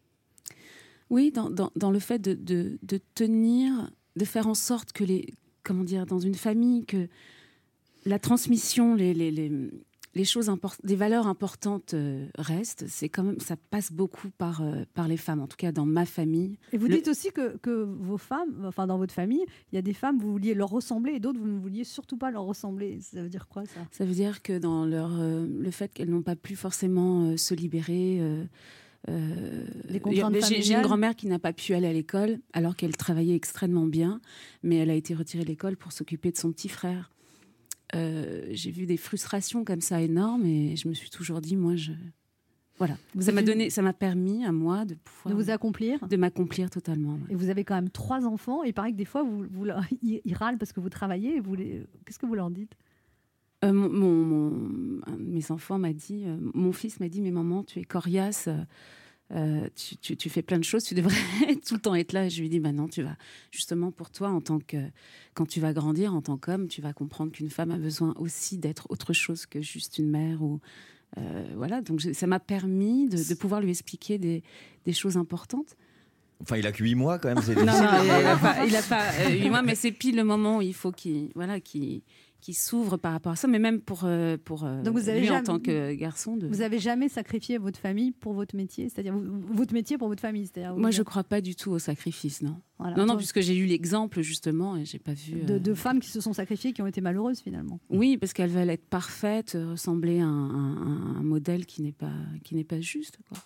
Oui, dans, dans, dans le fait de, de, de tenir, de faire en sorte que les, comment dire, dans une famille, que la transmission, les, les, les, les choses importantes, des valeurs importantes euh, restent. C'est quand même, ça passe beaucoup par, euh, par les femmes, en tout cas dans ma famille. Et vous Le- dites aussi que, que vos femmes, enfin dans votre famille, il y a des femmes, vous vouliez leur ressembler et d'autres, vous ne vouliez surtout pas leur ressembler. Ça veut dire quoi, ça? Ça veut dire que dans leur, euh, le fait qu'elles n'ont pas pu forcément euh, se libérer. Euh, euh, Les contraintes j'ai- j'ai une familiales. grand-mère qui n'a pas pu aller à l'école alors qu'elle travaillait extrêmement bien, mais elle a été retirée de l'école pour s'occuper de son petit frère. Euh, j'ai vu des frustrations comme ça énormes et je me suis toujours dit, moi, je voilà, Vous ça m'a avez- donné, ça m'a permis à moi de pouvoir De vous accomplir? de m'accomplir totalement. ouais. Et vous avez quand même trois enfants, et il paraît que des fois, vous, vous leur- ils, ils râlent parce que vous travaillez, et vous les... qu'est-ce que vous leur dites? Euh, mon, mon- mon- un de mes enfants m'a dit, euh, mon fils m'a dit, mais maman, tu es coriace, euh, euh, tu, tu- tu fais plein de choses, tu devrais tout le temps être là. Et je lui ai dit, bah non, tu vas, justement pour toi, en tant que, quand tu vas grandir en tant qu'homme, tu vas comprendre qu'une femme a besoin aussi d'être autre chose que juste une mère. Ou, euh, voilà, donc je- ça m'a permis de, de pouvoir lui expliquer des, des choses importantes. Enfin, il a que huit mois quand même. C'est Non, difficile. non, il n'a pas, il a pas euh, huit mois, mais c'est pile le moment où il faut qu'il, voilà, qu'il, qui s'ouvre par rapport à ça, mais même pour, euh, pour euh, Donc vous avez lui jamais, en tant que garçon. De... Vous n'avez jamais sacrifié votre famille pour votre métier, c'est-à-dire vous- votre métier pour votre famille, c'est-à-dire Moi, vous- je ne crois pas du tout au sacrifice, non. Voilà. non, non, Toi- puisque j'ai eu l'exemple, justement, et j'ai pas vu... de, euh, de femmes qui se sont sacrifiées, qui ont été malheureuses finalement. Oui, parce qu'elles veulent être parfaites, euh, ressembler à un, un- un modèle qui n'est pas, qui n'est pas juste, quoi.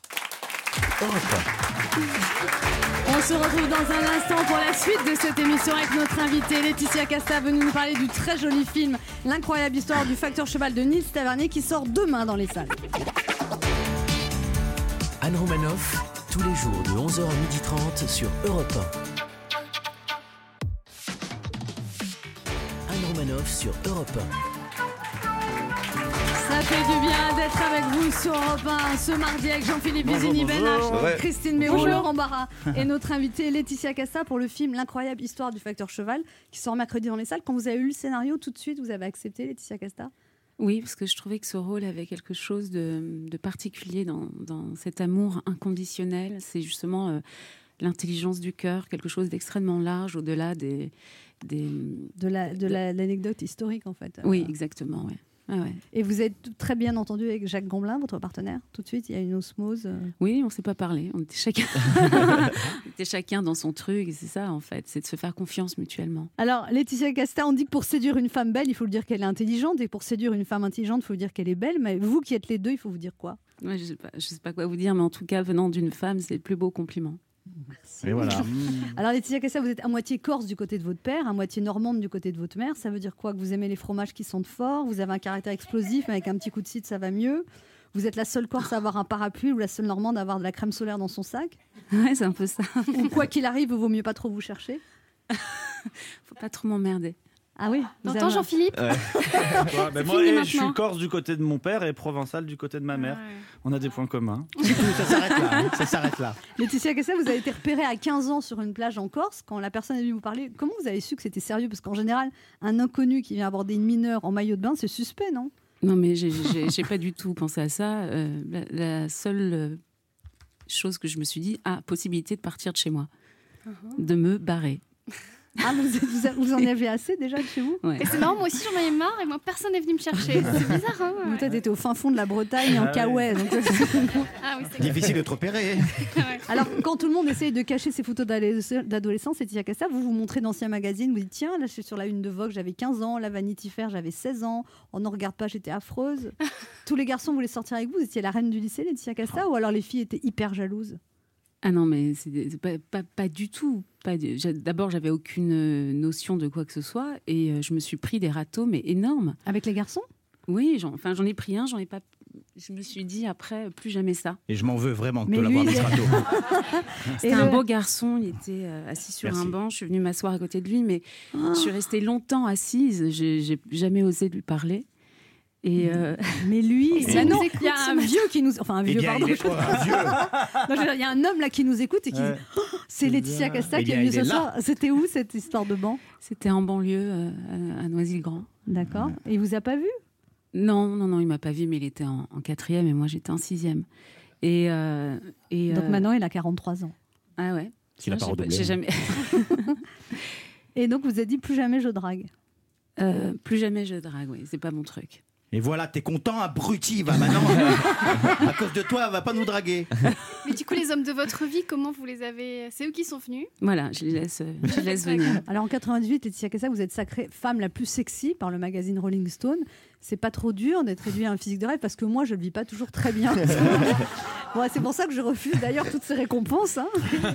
On se retrouve dans un instant pour la suite de cette émission avec notre invitée Laetitia Casta, venue nous parler du très joli film L'incroyable histoire du facteur cheval de Nils Tavernier qui sort demain dans les salles. Anne Romanoff, tous les jours de onze heures à midi trente sur Europe un. Anne Romanoff sur Europe un. Ça fait du bien d'être avec vous sur Europe un ce mardi avec Jean-Philippe Bonjour, Vizini, bonjour. Ben H, Ouais. Christine Méro, Bonjour. Laurent Barra et notre invitée Laetitia Casta pour le film L'incroyable histoire du facteur cheval qui sort mercredi dans les salles. Quand vous avez eu le scénario, tout de suite, vous avez accepté Laetitia Casta? Oui, parce que je trouvais que ce rôle avait quelque chose de, de particulier dans, dans cet amour inconditionnel. C'est justement euh, l'intelligence du cœur, quelque chose d'extrêmement large au-delà des... des... De la- de la- l'anecdote historique en fait. Oui, Euh, exactement, ouais. Ah ouais. Et vous êtes très bien entendu avec Jacques Gamblin, votre partenaire. Tout de suite, il y a une osmose. euh. Oui, on ne s'est pas parlé. On était chacun, on était chacun dans son truc. Et c'est ça, en fait. C'est de se faire confiance mutuellement. Alors, Laetitia Casta, on dit que pour séduire une femme belle, il faut le dire qu'elle est intelligente. Et pour séduire une femme intelligente, il faut le dire qu'elle est belle. Mais vous qui êtes les deux, il faut vous dire quoi? Ouais, je ne sais, pas- je sais pas quoi vous dire, mais en tout cas, venant d'une femme, c'est le plus beau compliment. Et voilà. Alors, Laetitia Casta, vous êtes à moitié corse du côté de votre père, à moitié normande du côté de votre mère. Ça veut dire quoi? Que vous aimez les fromages qui sentent fort, vous avez un caractère explosif, mais avec un petit coup de cidre, ça va mieux. Vous êtes la seule corse à avoir un parapluie ou la seule normande à avoir de la crème solaire dans son sac. Ouais, c'est un peu ça. Ou quoi qu'il arrive, il vaut mieux pas trop vous chercher. Faut pas trop m'emmerder. Ah oui, vous T'entends avez- Jean-Philippe? Ouais, ben moi, fini eh, je suis maintenant. corse du côté de mon père et provençal du côté de ma mère. Ouais. On a des points communs. Ça s'arrête là. hein, Ça s'arrête là. Laetitia Casta, vous avez été repérée à quinze ans sur une plage en Corse. Quand la personne est venue vous parler, comment vous avez su que c'était sérieux? Parce qu'en général, un inconnu qui vient aborder une mineure en maillot de bain, c'est suspect, non? Non, mais j'ai- j'ai j'ai pas du tout pensé à ça. Euh, la, la seule euh, chose que je me suis dit, ah, possibilité de partir de chez moi, de me barrer. Ah, vous, êtes- vous a- vous en avez assez déjà de chez vous? Ouais. Et c'est marrant, moi aussi j'en avais marre et moi personne n'est venu me chercher. C'est bizarre, hein? Vous, ouais. toi, t'étais au fin fond de la Bretagne, en Ah oui. Kawaii. donc- Ah oui, c'est Difficile de te repérer. ouais. Alors, quand tout le monde essaye de cacher ses photos d'adolesc- d'adolescence, Laetitia Casta, vous vous montrez d'anciens magazines, vous dites tiens, là je suis sur la une de Vogue, j'avais quinze ans, la Vanity Fair, j'avais seize ans, on ne regarde pas, j'étais affreuse. Tous les garçons voulaient sortir avec vous, vous étiez la reine du lycée, Laetitia Casta, ou alors les filles étaient hyper jalouses? Ah non, mais c'est c'est pas, pas, pas du tout. Pas du- j'a- D'abord, j'avais aucune euh, notion de quoi que ce soit et euh, je me suis pris des râteaux, mais énormes. Avec les garçons? Oui, j'en enfin, j'en ai pris un, j'en ai pas. Je me suis dit après, plus jamais ça. Et je m'en veux vraiment de Mais te l'avoir lui, mis il est- strato. C'était Et un le- beau garçon, il était euh, assis sur Merci. un banc. Je suis venue m'asseoir à côté de lui, mais Ah. je suis restée longtemps assise. J'ai j'ai jamais osé lui parler. Et euh, Mais lui, Et il si y a- il nous non, écoute il y a ce un matin. vieux qui nous, enfin un Eh vieux, bien, pardon. il est quoi, un vieux Non, je veux dire, il y a un homme là qui nous écoute et qui Ouais. dit oh, c'est Laetitia Casta Eh qui est bien, venue il est ce là. soir. C'était où cette histoire de banc? c'était en banlieue, euh, à, à Noisy-le-Grand. D'accord. Et il vous a pas vu? Non, non, non, il m'a pas vu, mais il était en, en quatrième et moi j'étais en sixième. Et, euh, et Donc euh, maintenant, il a quarante-trois ans. ah ouais. Qu'il a Ça, pas j'ai redoublé, J'ai hein. jamais. Et donc vous avez dit plus jamais je drague. Euh, plus jamais je drague, oui, c'est pas mon truc. Et voilà, t'es content, abruti, va maintenant. À cause de toi, elle va pas nous draguer. Mais du coup, les hommes de votre vie, comment vous les avez? C'est eux qui sont venus? Voilà, je les laisse, euh, je les laisse venir. Alors en quatre-vingt-dix-huit, Laetitia Casta, vous êtes sacrée femme la plus sexy par le magazine Rolling Stone. C'est pas trop dur d'être réduit à un physique de rêve parce que moi, je le vis pas toujours très bien. Bon, c'est pour ça que je refuse d'ailleurs toutes ces récompenses. hein.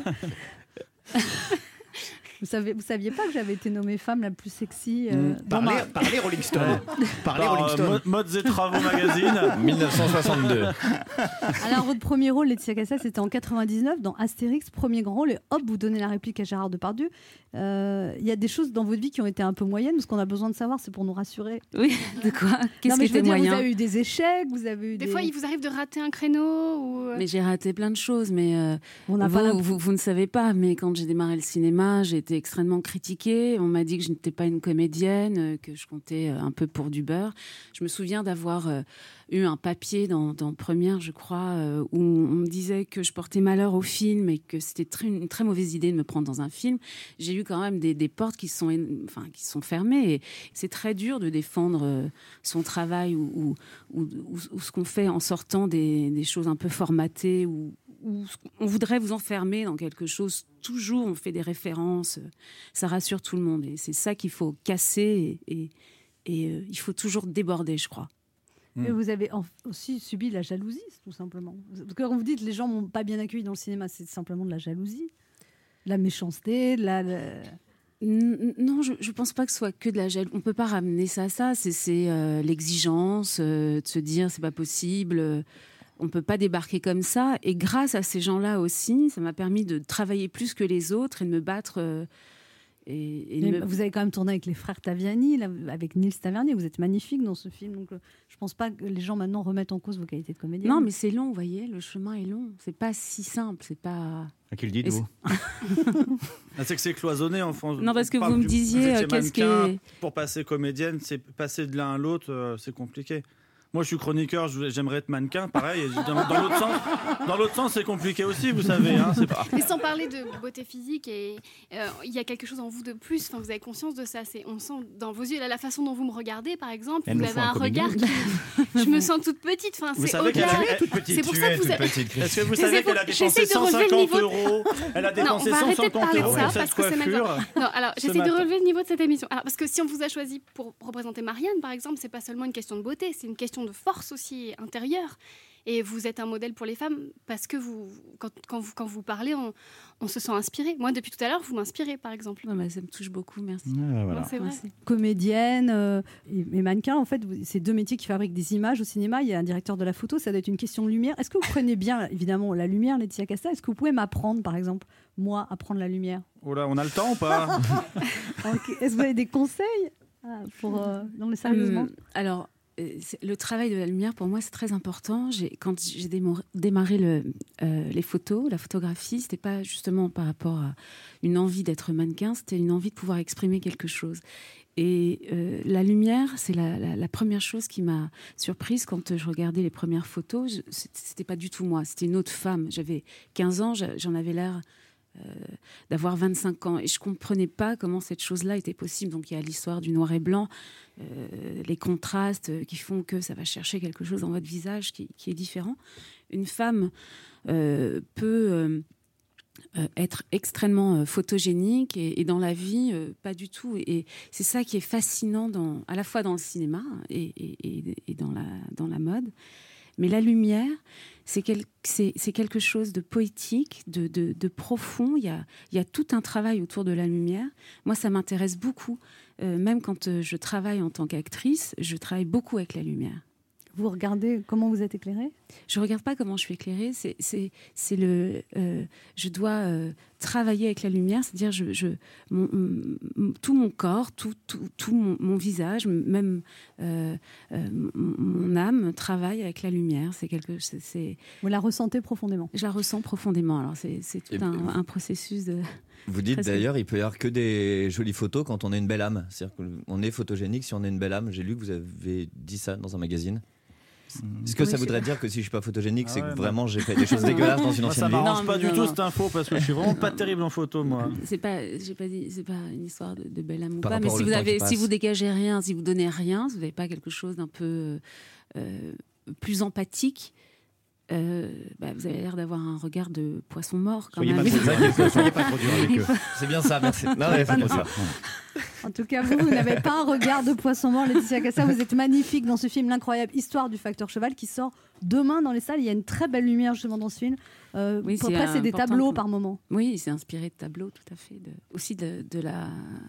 Vous savez, vous saviez pas que j'avais été nommée femme la plus sexy euh, Mm. dans Parlez, ma- parlez Rolling Stone. Parlez Par, Rolling euh, Stone. Mo- Modes et Travaux Magazine. mille neuf cent soixante-deux. Alors votre premier rôle, Laetitia Casta, c'était en quatre-vingt-dix-neuf dans Astérix, premier grand rôle, et hop, vous donnez la réplique à Gérard Depardieu. Euh, Il y a des choses dans votre vie qui ont été un peu moyennes, ce qu'on a besoin de savoir, c'est pour nous rassurer. Oui, de quoi? Qu'est-ce Non, mais qui je veux était dire, moyen? vous avez eu des échecs, vous avez eu Des des... fois, il vous arrive de rater un créneau ou... Mais j'ai raté plein de choses, mais euh, On n'a vous, pas l'imp- vous, vous ne savez pas, mais quand j'ai démarré le cinéma, j'ai été été extrêmement critiquée. On m'a dit que je n'étais pas une comédienne, que je comptais un peu pour du beurre. Je me souviens d'avoir euh, eu un papier dans, dans Première, je crois, euh, où on me disait que je portais malheur au film et que c'était très, une très mauvaise idée de me prendre dans un film. J'ai eu quand même des, des portes qui sont, enfin, qui sont fermées. Et c'est très dur de défendre euh, son travail ou, ou, ou, ou, ou ce qu'on fait en sortant des, des choses un peu formatées ou où on voudrait vous enfermer dans quelque chose. Toujours, on fait des références. Ça rassure tout le monde. Et c'est ça qu'il faut casser. Et, et, et euh, il faut toujours déborder, je crois. Mais vous avez en- aussi subi de la jalousie, tout simplement. Parce que quand vous dites que les gens m'ont pas bien accueilli dans le cinéma, c'est simplement de la jalousie, de la méchanceté, de la... de- N- Non, je ne pense pas que ce soit que de la jalousie. On ne peut pas ramener ça à ça. C'est, c'est euh, l'exigence euh, de se dire c'est pas possible. euh, On ne peut pas débarquer comme ça. Et grâce à ces gens-là aussi, ça m'a permis de travailler plus que les autres et de me battre. euh, et, et de Mais me- Vous avez quand même tourné avec les frères Taviani, là, avec Nils Tavernier. Vous êtes magnifique dans ce film. Donc, euh, je ne pense pas que les gens maintenant remettent en cause vos qualités de comédienne. Non, mais c'est long, vous voyez. Le chemin est long. C'est pas si simple. C'est pas. À qui le dites, Et vous Ah, c'est que c'est cloisonné en France. Non, parce que On parle vous me du- disiez, vous étiez euh, qu'est-ce mannequin. qui est- Pour passer comédienne, c'est passer de l'un à l'autre, euh, c'est compliqué. Moi, je suis chroniqueur, je- j'aimerais être mannequin, pareil. et Dans, dans l'autre sens, dans l'autre sens, c'est compliqué aussi, vous savez. Hein, c'est pas... Mais sans parler de beauté physique, et euh, il y a quelque chose en vous de plus. Enfin, vous avez conscience de ça. C'est, on sent dans vos yeux, là, la façon dont vous me regardez, par exemple, Elle vous nous avez faut un un comédien. regard. Qui... Je me sens toute petite. Enfin, Vous c'est savez qu'elle au-delà. est toute petite. C'est pour Tu ça es que vous toute avez. petite, Est-ce que vous Mais savez c'est pour- qu'elle a j'essaie dépensé de relever le cent cinquante niveau de- euros Elle a Non, dépensé on va cent arrêter de cinquante parler de euros ça pour cette parce que c'est coiffure. mal. Non, alors ce j'essaie de matin. relever le niveau de cette émission. Alors, parce que si on vous a choisi pour représenter Marianne, par exemple, c'est pas seulement une question de beauté, c'est une question de force aussi intérieure. Et vous êtes un modèle pour les femmes parce que vous, quand, quand vous, quand vous parlez, on, on se sent inspiré. Moi, depuis tout à l'heure, vous m'inspirez, par exemple. Non, mais ça me touche beaucoup, merci. voilà. Non, c'est vrai. Merci. Comédienne euh, et, et mannequin, en fait, vous- c'est deux métiers qui fabriquent des images au cinéma. Il y a un directeur de la photo, ça doit être une question de lumière. Est-ce que vous prenez bien, évidemment, la lumière, Laetitia Casta? Est-ce que vous pouvez m'apprendre, par exemple, moi, à prendre la lumière? Oh là, on a le temps ou pas? Ok. Est-ce que vous avez des conseils ah, pour, euh, non, mais sérieusement? Hum, alors, euh, c'est- le travail de la lumière, pour moi, c'est très important. J'ai, quand j'ai démo- démarré le, euh, les photos, la photographie, c'était pas justement par rapport à une envie d'être mannequin, c'était une envie de pouvoir exprimer quelque chose. Et euh, la lumière, c'est la, la- la première chose qui m'a surprise quand je regardais les premières photos. Je- c'était, c'était pas du tout moi, c'était une autre femme. J'avais quinze ans, j'a- j'en avais l'air euh, d'avoir vingt-cinq ans. Et je comprenais pas comment cette chose-là était possible. Donc il y a l'histoire du noir et blanc, euh, les contrastes euh, qui font que ça va chercher quelque chose dans votre visage qui, qui est différent. Une femme euh, peut euh, euh, être extrêmement euh, photogénique et, et dans la vie, euh, pas du tout. Et, et c'est ça qui est fascinant, dans, à la fois dans le cinéma et, et- et- et dans, la, dans la mode. Mais la lumière, c'est, quel- c'est- c'est quelque chose de poétique, de, de- de profond. Il y, a, il y a tout un travail autour de la lumière. Moi, ça m'intéresse beaucoup. Euh, même quand euh, je travaille en tant qu'actrice, je travaille beaucoup avec la lumière. Vous regardez comment vous êtes éclairée? Je regarde pas comment je suis éclairée. C'est, c'est, c'est le. euh, je dois euh, travailler avec la lumière, c'est-à-dire je, je, mon, m- tout mon corps, tout, tout, tout mon, mon visage, même euh, euh, mon, mon âme travaille avec la lumière. C'est quelque. C'est, c'est- Vous la ressentez profondément? Je la ressens profondément. Alors c'est, c'est tout Et un, vous- un processus de. Vous dites Très d'ailleurs, il peut y avoir que des jolies photos quand on a une belle âme. C'est-à-dire qu'on est photogénique si on a une belle âme. J'ai lu que vous avez dit ça dans un magazine. Est-ce que Oui, ça je- voudrait dire que si je suis pas photogénique, c'est Ah ouais, que non. vraiment j'ai fait des choses dégueulasses dans une Moi, ancienne ça vie? m'arrange Non, pas non, du non. tout cette info parce que je suis vraiment pas terrible en photo, moi. C'est pas, j'ai pas dit, c'est pas une histoire de, de belle âme ou Par pas. Mais rapport si au vous temps avez, qui si passe. vous dégagez rien, si vous donnez rien, si vous n'avez pas quelque chose d'un peu euh, plus empathique, euh, bah, vous avez l'air d'avoir un regard de poisson mort quand Soyez même. pas trop dur avec eux, soyez pas trop dur avec eux. C'est bien ça, merci. Non, mais c'est ça. En tout cas, vous, vous n'avez pas un regard de poisson mort, Laetitia Casta. Vous êtes magnifique dans ce film, l'incroyable histoire du facteur cheval, qui sort demain dans les salles. Il y a une très belle lumière justement dans ce film. Euh, Oui, pour- c'est après, c'est des important tableaux que- par moment. Oui, c'est inspiré de tableaux, tout à fait. De, aussi de, de la,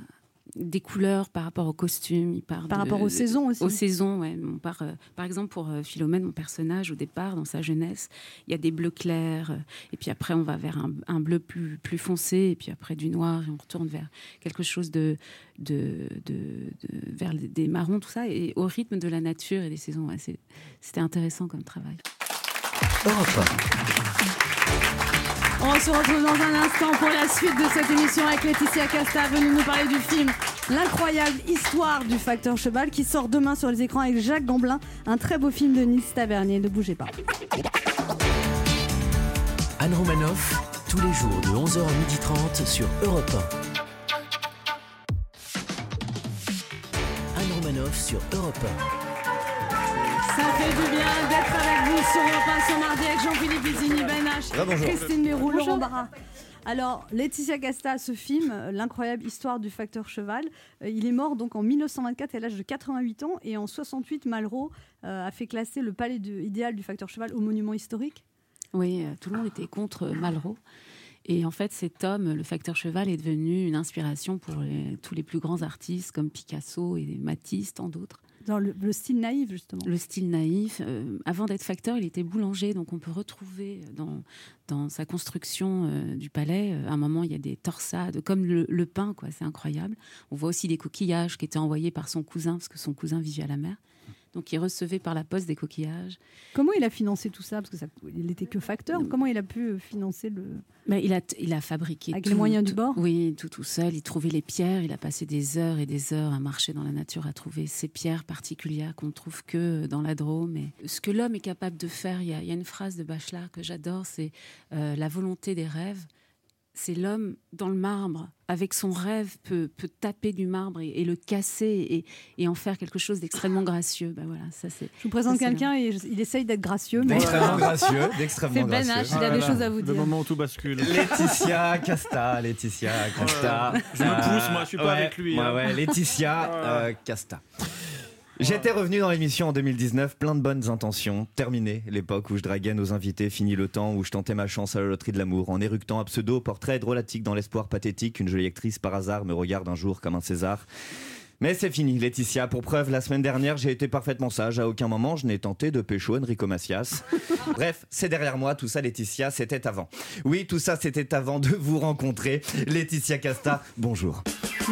des couleurs par rapport aux costumes. Il part Par de- rapport aux saisons aussi. Aux saisons, ouais. On part, euh, par exemple, pour euh, Philomène, mon personnage, au départ, dans sa jeunesse, il y a des bleus clairs. euh, et puis après, on va vers un, un bleu plus, plus foncé. Et puis après, du noir. Et on retourne vers quelque chose de... de, de, de- vers les- des marrons, tout ça. Et au rythme de la nature et des saisons. Ouais, c'est- c'était intéressant comme travail. Europe un. On se retrouve dans un instant pour la suite de cette émission avec Laetitia Casta, venue nous parler du film L'incroyable histoire du facteur cheval qui sort demain sur les écrans avec Jacques Gamblin, un très beau film de Nils Tavernier. Ne bougez pas. Anne Romanoff, tous les jours de onze heures à midi trente sur Europe un. Anne Romanoff sur Europe un. Ça fait du bien d'être avec vous sur Europe un ce mardi avec Jean-Philippe Pizzini, Ben H, Ah, bonjour. Christine Mérou, Laurent Barra. Alors, Laetitia Casta, ce film, L'incroyable histoire du facteur cheval, euh, il est mort donc en mille neuf cent vingt-quatre à l'âge de quatre-vingt-huit ans, et en soixante-huit, Malraux euh, a fait classer le palais de, idéal du facteur cheval au monument historique. Oui, euh, tout le monde était contre Malraux. Et en fait, cet homme, le facteur cheval, est devenu une inspiration pour les- tous les plus grands artistes comme Picasso et Matisse, tant d'autres. Dans le, le style naïf, justement. Le style naïf. Euh, avant d'être facteur, il était boulanger, donc on peut retrouver dans, dans sa construction euh, du palais, euh, à un moment, il y a des torsades, comme le, le pain, quoi, c'est incroyable. On voit aussi des coquillages qui étaient envoyés par son cousin, parce que son cousin vivait à la mer. Donc il recevait par la poste des coquillages. Comment il a financé tout ça? Parce que ça, il n'était que facteur. Comment il a pu financer le... Ben, il, a, il a fabriqué Avec tout, les moyens tout- du bord? Oui, tout tout seul. Il trouvait les pierres. Il a passé des heures et des heures à marcher dans la nature, à trouver ces pierres particulières qu'on ne trouve que dans la Drôme. Et ce que l'homme est capable de faire, il y a, il y a une phrase de Bachelard que j'adore, c'est euh, la volonté des rêves. C'est l'homme dans le marbre, avec son rêve, peut, peut taper du marbre et, et le casser et, et en faire quelque chose d'extrêmement gracieux. Ben voilà, ça c'est. Je vous présente ça, c'est quelqu'un et je- il essaye d'être gracieux. Mais... D'extrêmement gracieux, d'extrêmement C'est Ben gracieux. H, il a des choses à vous Le dire. moment où tout bascule. Laetitia Casta, Laetitia Casta. Je me pousse, moi, je suis pas ouais, avec lui, Ouais, hein. ouais, Laetitia euh, Casta. J'étais revenu dans l'émission en deux mille dix-neuf, plein de bonnes intentions. Terminé l'époque où je draguais nos invités, fini le temps où je tentais ma chance à la loterie de l'amour en éructant un pseudo portrait drôlatique dans l'espoir pathétique qu'une jolie actrice par hasard me regarde un jour comme un César. Mais c'est fini, Laetitia. Pour preuve, la semaine dernière, j'ai été parfaitement sage. À aucun moment, je n'ai tenté de pécho Enrico Macias. Bref, c'est derrière moi. Tout ça, Laetitia, c'était avant. Oui, tout ça, c'était avant de vous rencontrer. Laetitia Casta, bonjour.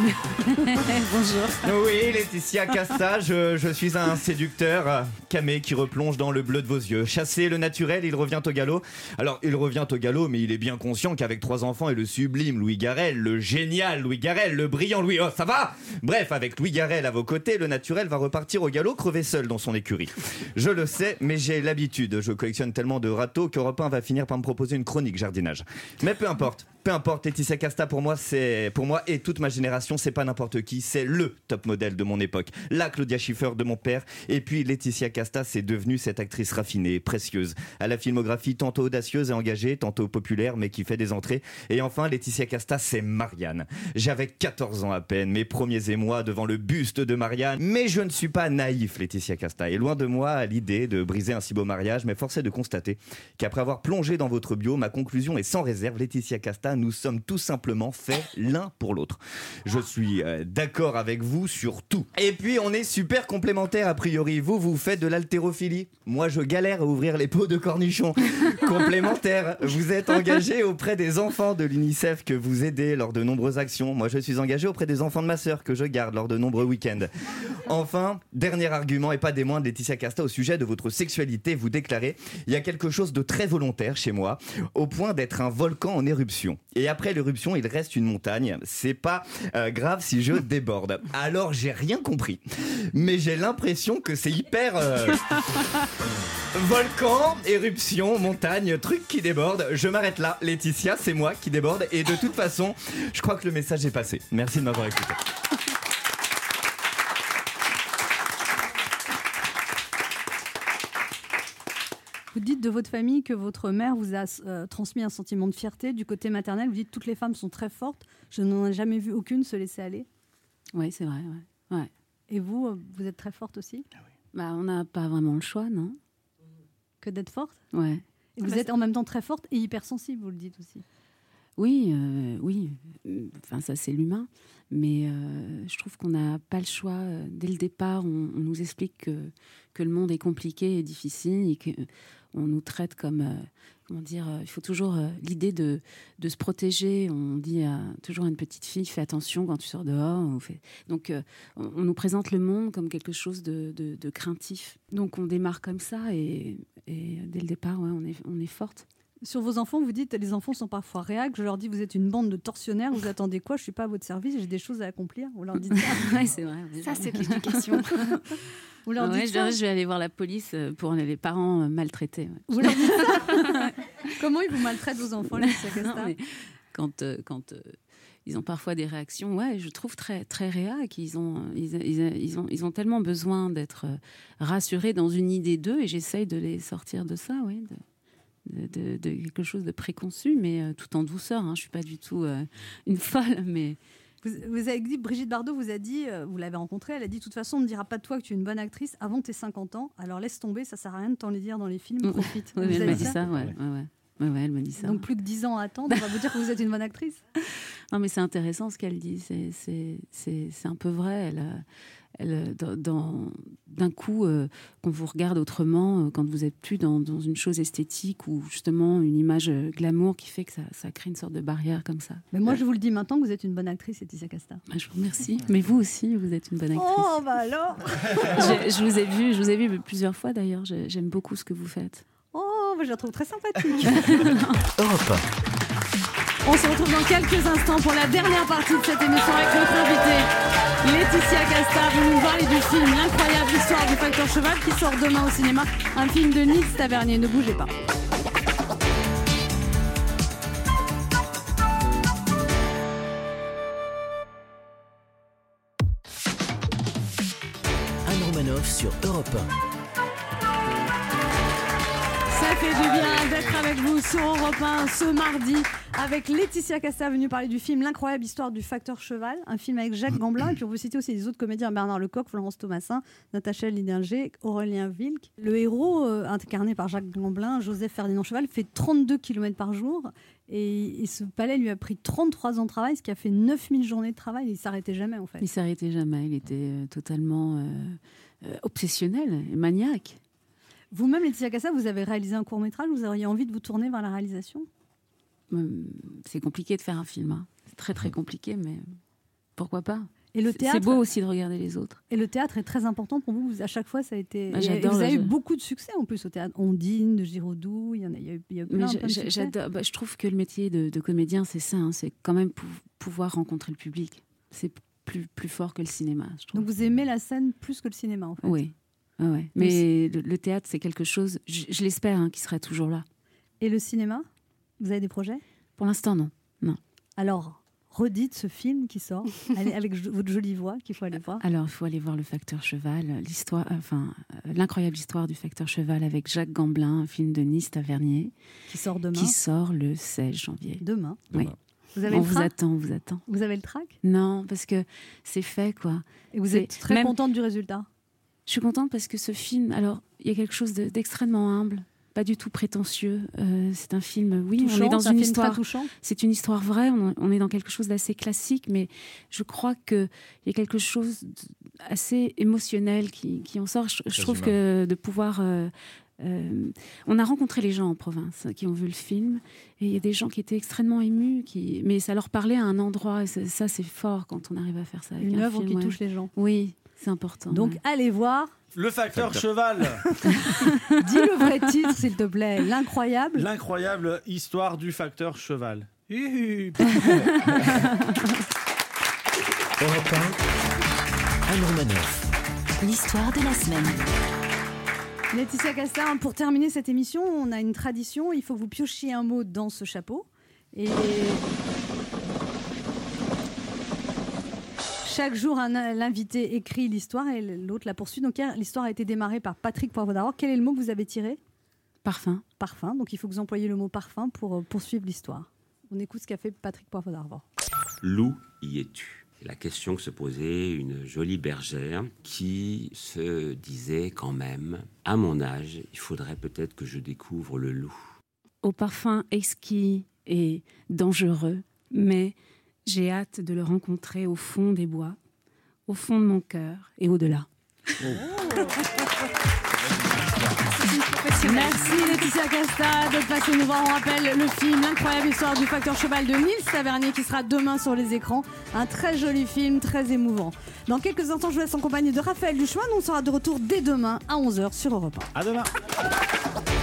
Bonjour. Oui, Laetitia Casta, je, je suis un séducteur euh, camé qui replonge dans le bleu de vos yeux. Chasser le naturel, il revient au galop. Alors, il revient au galop, mais il est bien conscient qu'avec trois enfants et le sublime Louis Garrel, le génial Louis Garrel, le brillant Louis... Oh, ça va. Bref, avec Louis Garrel à vos côtés, le naturel va repartir au galop, crever seul dans son écurie. Je le sais, mais j'ai l'habitude. Je collectionne tellement de râteaux qu'Europe un va finir par me proposer une chronique jardinage. Mais peu importe. Peu importe, Laetitia Casta, pour moi, c'est pour moi et toute ma génération, c'est pas n'importe qui, c'est le top modèle de mon époque. La Claudia Schiffer de mon père. Et puis Laetitia Casta, c'est devenue cette actrice raffinée, précieuse, à la filmographie tantôt audacieuse et engagée, tantôt populaire, mais qui fait des entrées. Et enfin, Laetitia Casta, c'est Marianne. J'avais quatorze ans à peine, mes premiers émois devant le buste de Marianne. Mais je ne suis pas naïf, Laetitia Casta. Et loin de moi l'idée de briser un si beau mariage, mais force est de constater qu'après avoir plongé dans votre bio, ma conclusion est sans réserve. Laetitia Casta, nous sommes tout simplement faits l'un pour l'autre. Je suis euh, d'accord avec vous sur tout. Et puis on est super complémentaires a priori. Vous, vous faites de l'haltérophilie. Moi, je galère à ouvrir les pots de cornichons. Complémentaires. Vous êtes engagé auprès des enfants de l'UNICEF que vous aidez lors de nombreuses actions. Moi, je suis engagé auprès des enfants de ma sœur que je garde lors de nombreux week-ends. Enfin, dernier argument et pas des moindres, Laetitia Casta, au sujet de votre sexualité, vous déclarez: il y a quelque chose de très volontaire chez moi, au point d'être un volcan en éruption. Et après l'éruption, il reste une montagne. C'est pas euh, grave si je déborde. Alors j'ai rien compris, mais j'ai l'impression que c'est hyper euh, volcan, éruption, montagne, truc qui déborde. Je m'arrête là, Laetitia, c'est moi qui déborde. Et de toute façon, je crois que le message est passé. Merci de m'avoir écouté. Vous dites de votre famille que votre mère vous a euh, transmis un sentiment de fierté. Du côté maternel, vous dites toutes les femmes sont très fortes. Je n'en ai jamais vu aucune se laisser aller. Oui, c'est vrai. Ouais. Ouais. Et vous, euh, vous êtes très forte aussi? Bah, on n'a pas vraiment le choix, non? Que d'être forte? Ouais. Et vous êtes en même temps très forte et hypersensible, vous le dites aussi. Oui, euh, oui. Enfin, ça, c'est l'humain. Mais euh, je trouve qu'on n'a pas le choix. Dès le départ, on, on nous explique que, que le monde est compliqué et difficile et qu'on nous traite comme, euh, comment dire, euh, il faut toujours euh, l'idée de, de se protéger. On dit à, toujours à une petite fille, fais attention quand tu sors dehors. On fait... Donc, euh, on, on nous présente le monde comme quelque chose de, de, de craintif. Donc, on démarre comme ça et, et dès le départ, ouais, on est, on est forte. Sur vos enfants, vous dites les enfants sont parfois réacs. Je leur dis vous êtes une bande de tortionnaires. Vous attendez quoi? Je suis pas à votre service. J'ai des choses à accomplir. Vous leur dites ça. Ouais, c'est vrai. Oui, ça, c'est de l'éducation. Vous leur ouais, dites je, ça je vais aller voir la police pour les parents maltraités. Ouais. Vous leur dites ça? Comment ils vous maltraitent vos enfants, les Casta? Quand, euh, quand euh, ils ont parfois des réactions, ouais, je trouve très très réac. Ils ont, ils, ils, ils ont, ils ont tellement besoin d'être rassurés dans une idée d'eux, et j'essaye de les sortir de ça, oui. De... De, de, de quelque chose de préconçu, mais euh, tout en douceur. Hein. Je ne suis pas du tout euh, une folle, mais... Vous, vous avez dit, Brigitte Bardot vous a dit, euh, vous l'avez rencontrée, elle a dit, de toute façon, on ne dira pas de toi que tu es une bonne actrice avant tes cinquante ans, alors laisse tomber, ça ne sert à rien de t'en les dire dans les films, profite. Oui, elle m'a dit ça, ça ouais, ouais, ouais. Ouais, ouais, elle m'a dit ça. Donc plus que dix ans à attendre, on va vous dire que vous êtes une bonne actrice. Non, mais c'est intéressant ce qu'elle dit, c'est, c'est, c'est, c'est un peu vrai. Elle, elle, dans, d'un coup, euh, qu'on vous regarde autrement, euh, quand vous n'êtes plus dans, dans une chose esthétique ou justement une image euh, glamour qui fait que ça, ça crée une sorte de barrière comme ça. Mais moi, je vous le dis maintenant que vous êtes une bonne actrice, Laetitia Casta. Ah, je vous remercie. Mais vous aussi, vous êtes une bonne actrice. Oh, bah alors je, je vous ai vu, je vous ai vu plusieurs fois d'ailleurs. Je, j'aime beaucoup ce que vous faites. Oh, bah, je la trouve très sympathique. Europe On se retrouve dans quelques instants pour la dernière partie de cette émission avec notre invitée Laetitia Casta. Vous nous parlez du film L'incroyable histoire du facteur cheval qui sort demain au cinéma. Un film de Nils Tavernier. Ne bougez pas. Anne Romanoff sur Europe un. Ça fait du bien d'être avec vous sur Europe un ce mardi avec Laetitia Casta venue parler du film L'incroyable histoire du facteur cheval, un film avec Jacques Gamblin, et puis on peut citer aussi les autres comédiens, Bernard Lecoq, Florence Thomassin, Natacha Lidinger, Aurélien Vilk. Le héros euh, incarné par Jacques Gamblin, Joseph Ferdinand Cheval, fait trente-deux kilomètres par jour et, et ce palais lui a pris trente-trois ans de travail, ce qui a fait neuf mille journées de travail. Il ne s'arrêtait jamais en fait. Il ne s'arrêtait jamais, il était euh, totalement euh, euh, obsessionnel, maniaque. Vous-même, Laetitia Casta, vous avez réalisé un court-métrage, vous auriez envie de vous tourner vers la réalisation? C'est compliqué de faire un film. Hein. C'est très très compliqué, mais pourquoi pas? Et le théâtre, c'est beau aussi de regarder les autres. Et le théâtre est très important pour vous. À chaque fois, ça a été. Bah, j'adore. Vous avez je... eu beaucoup de succès en plus au théâtre. Ondine, de Giraudoux, il y en a, il y a, il y a plein, mais plein de succès. J'adore. Bah, je trouve que le métier de, de comédien, c'est ça. Hein. C'est quand même pou- pouvoir rencontrer le public. C'est plus plus fort que le cinéma. Je trouve. Donc vous aimez la scène plus que le cinéma, en fait. Oui. Ah ouais. Mais le, le théâtre, c'est quelque chose. Je, je l'espère, hein, qui sera toujours là. Et le cinéma, vous avez des projets? Pour l'instant, non. Non. Alors, redites ce film qui sort, avec votre jolie voix, qu'il faut aller voir. Alors, il faut aller voir Le Facteur Cheval, l'histoire, enfin, euh, l'incroyable histoire du Facteur Cheval avec Jacques Gamblin, un film de Nils Tavernier. Qui sort demain. Qui sort le seize janvier. Demain. Oui. Vous avez on le vous attend, on vous attend. Vous avez le trac? Non, parce que c'est fait, quoi. Et vous c'est êtes très même... contente du résultat? Je suis contente parce que ce film, alors, il y a quelque chose de, d'extrêmement humble, pas du tout prétentieux. Euh, c'est un film, oui, touchant, on est dans une histoire. Touchant. C'est une histoire vraie. On, on est dans quelque chose d'assez classique, mais je crois que il y a quelque chose d'assez émotionnel qui, qui en sort. Je, je trouve que de pouvoir. Euh, euh, on a rencontré les gens en province qui ont vu le film, et il y a des gens qui étaient extrêmement émus, qui, mais ça leur parlait à un endroit. Et ça, ça c'est fort quand on arrive à faire ça. Avec une un œuvre film, qui ouais. touche les gens. Oui. C'est important. Donc, ouais. allez voir. Le facteur cheval. Dis le vrai titre, s'il te plaît. L'incroyable. L'incroyable histoire du facteur cheval. Europe un, Anne Romanoff. L'histoire de la semaine. Laetitia Casta, pour terminer cette émission, on a une tradition. Il faut que vous piochiez un mot dans ce chapeau. Et... chaque jour, un, l'invité écrit l'histoire et l'autre la poursuit. Donc, hier, l'histoire a été démarrée par Patrick Poivre d'Arvor. Quel est le mot que vous avez tiré? Parfum. Parfum. Donc, il faut que vous employiez le mot parfum pour euh, poursuivre l'histoire. On écoute ce qu'a fait Patrick Poivre d'Arvor. Loup, y es-tu? La question que se posait une jolie bergère qui se disait quand même, à mon âge, il faudrait peut-être que je découvre le loup. Au parfum exquis et dangereux, mais... j'ai hâte de le rencontrer au fond des bois, au fond de mon cœur et au-delà. Oh. médecine professionnelle. Merci Laetitia Casta d'être passée nous voir. On rappelle le film L'incroyable histoire du facteur cheval de Nils Tavernier qui sera demain sur les écrans. Un très joli film, très émouvant. Dans quelques instants, je vous laisse en compagnie de Raphaël Duchemin. Nous, on sera de retour dès demain à onze heures sur Europe un. À demain.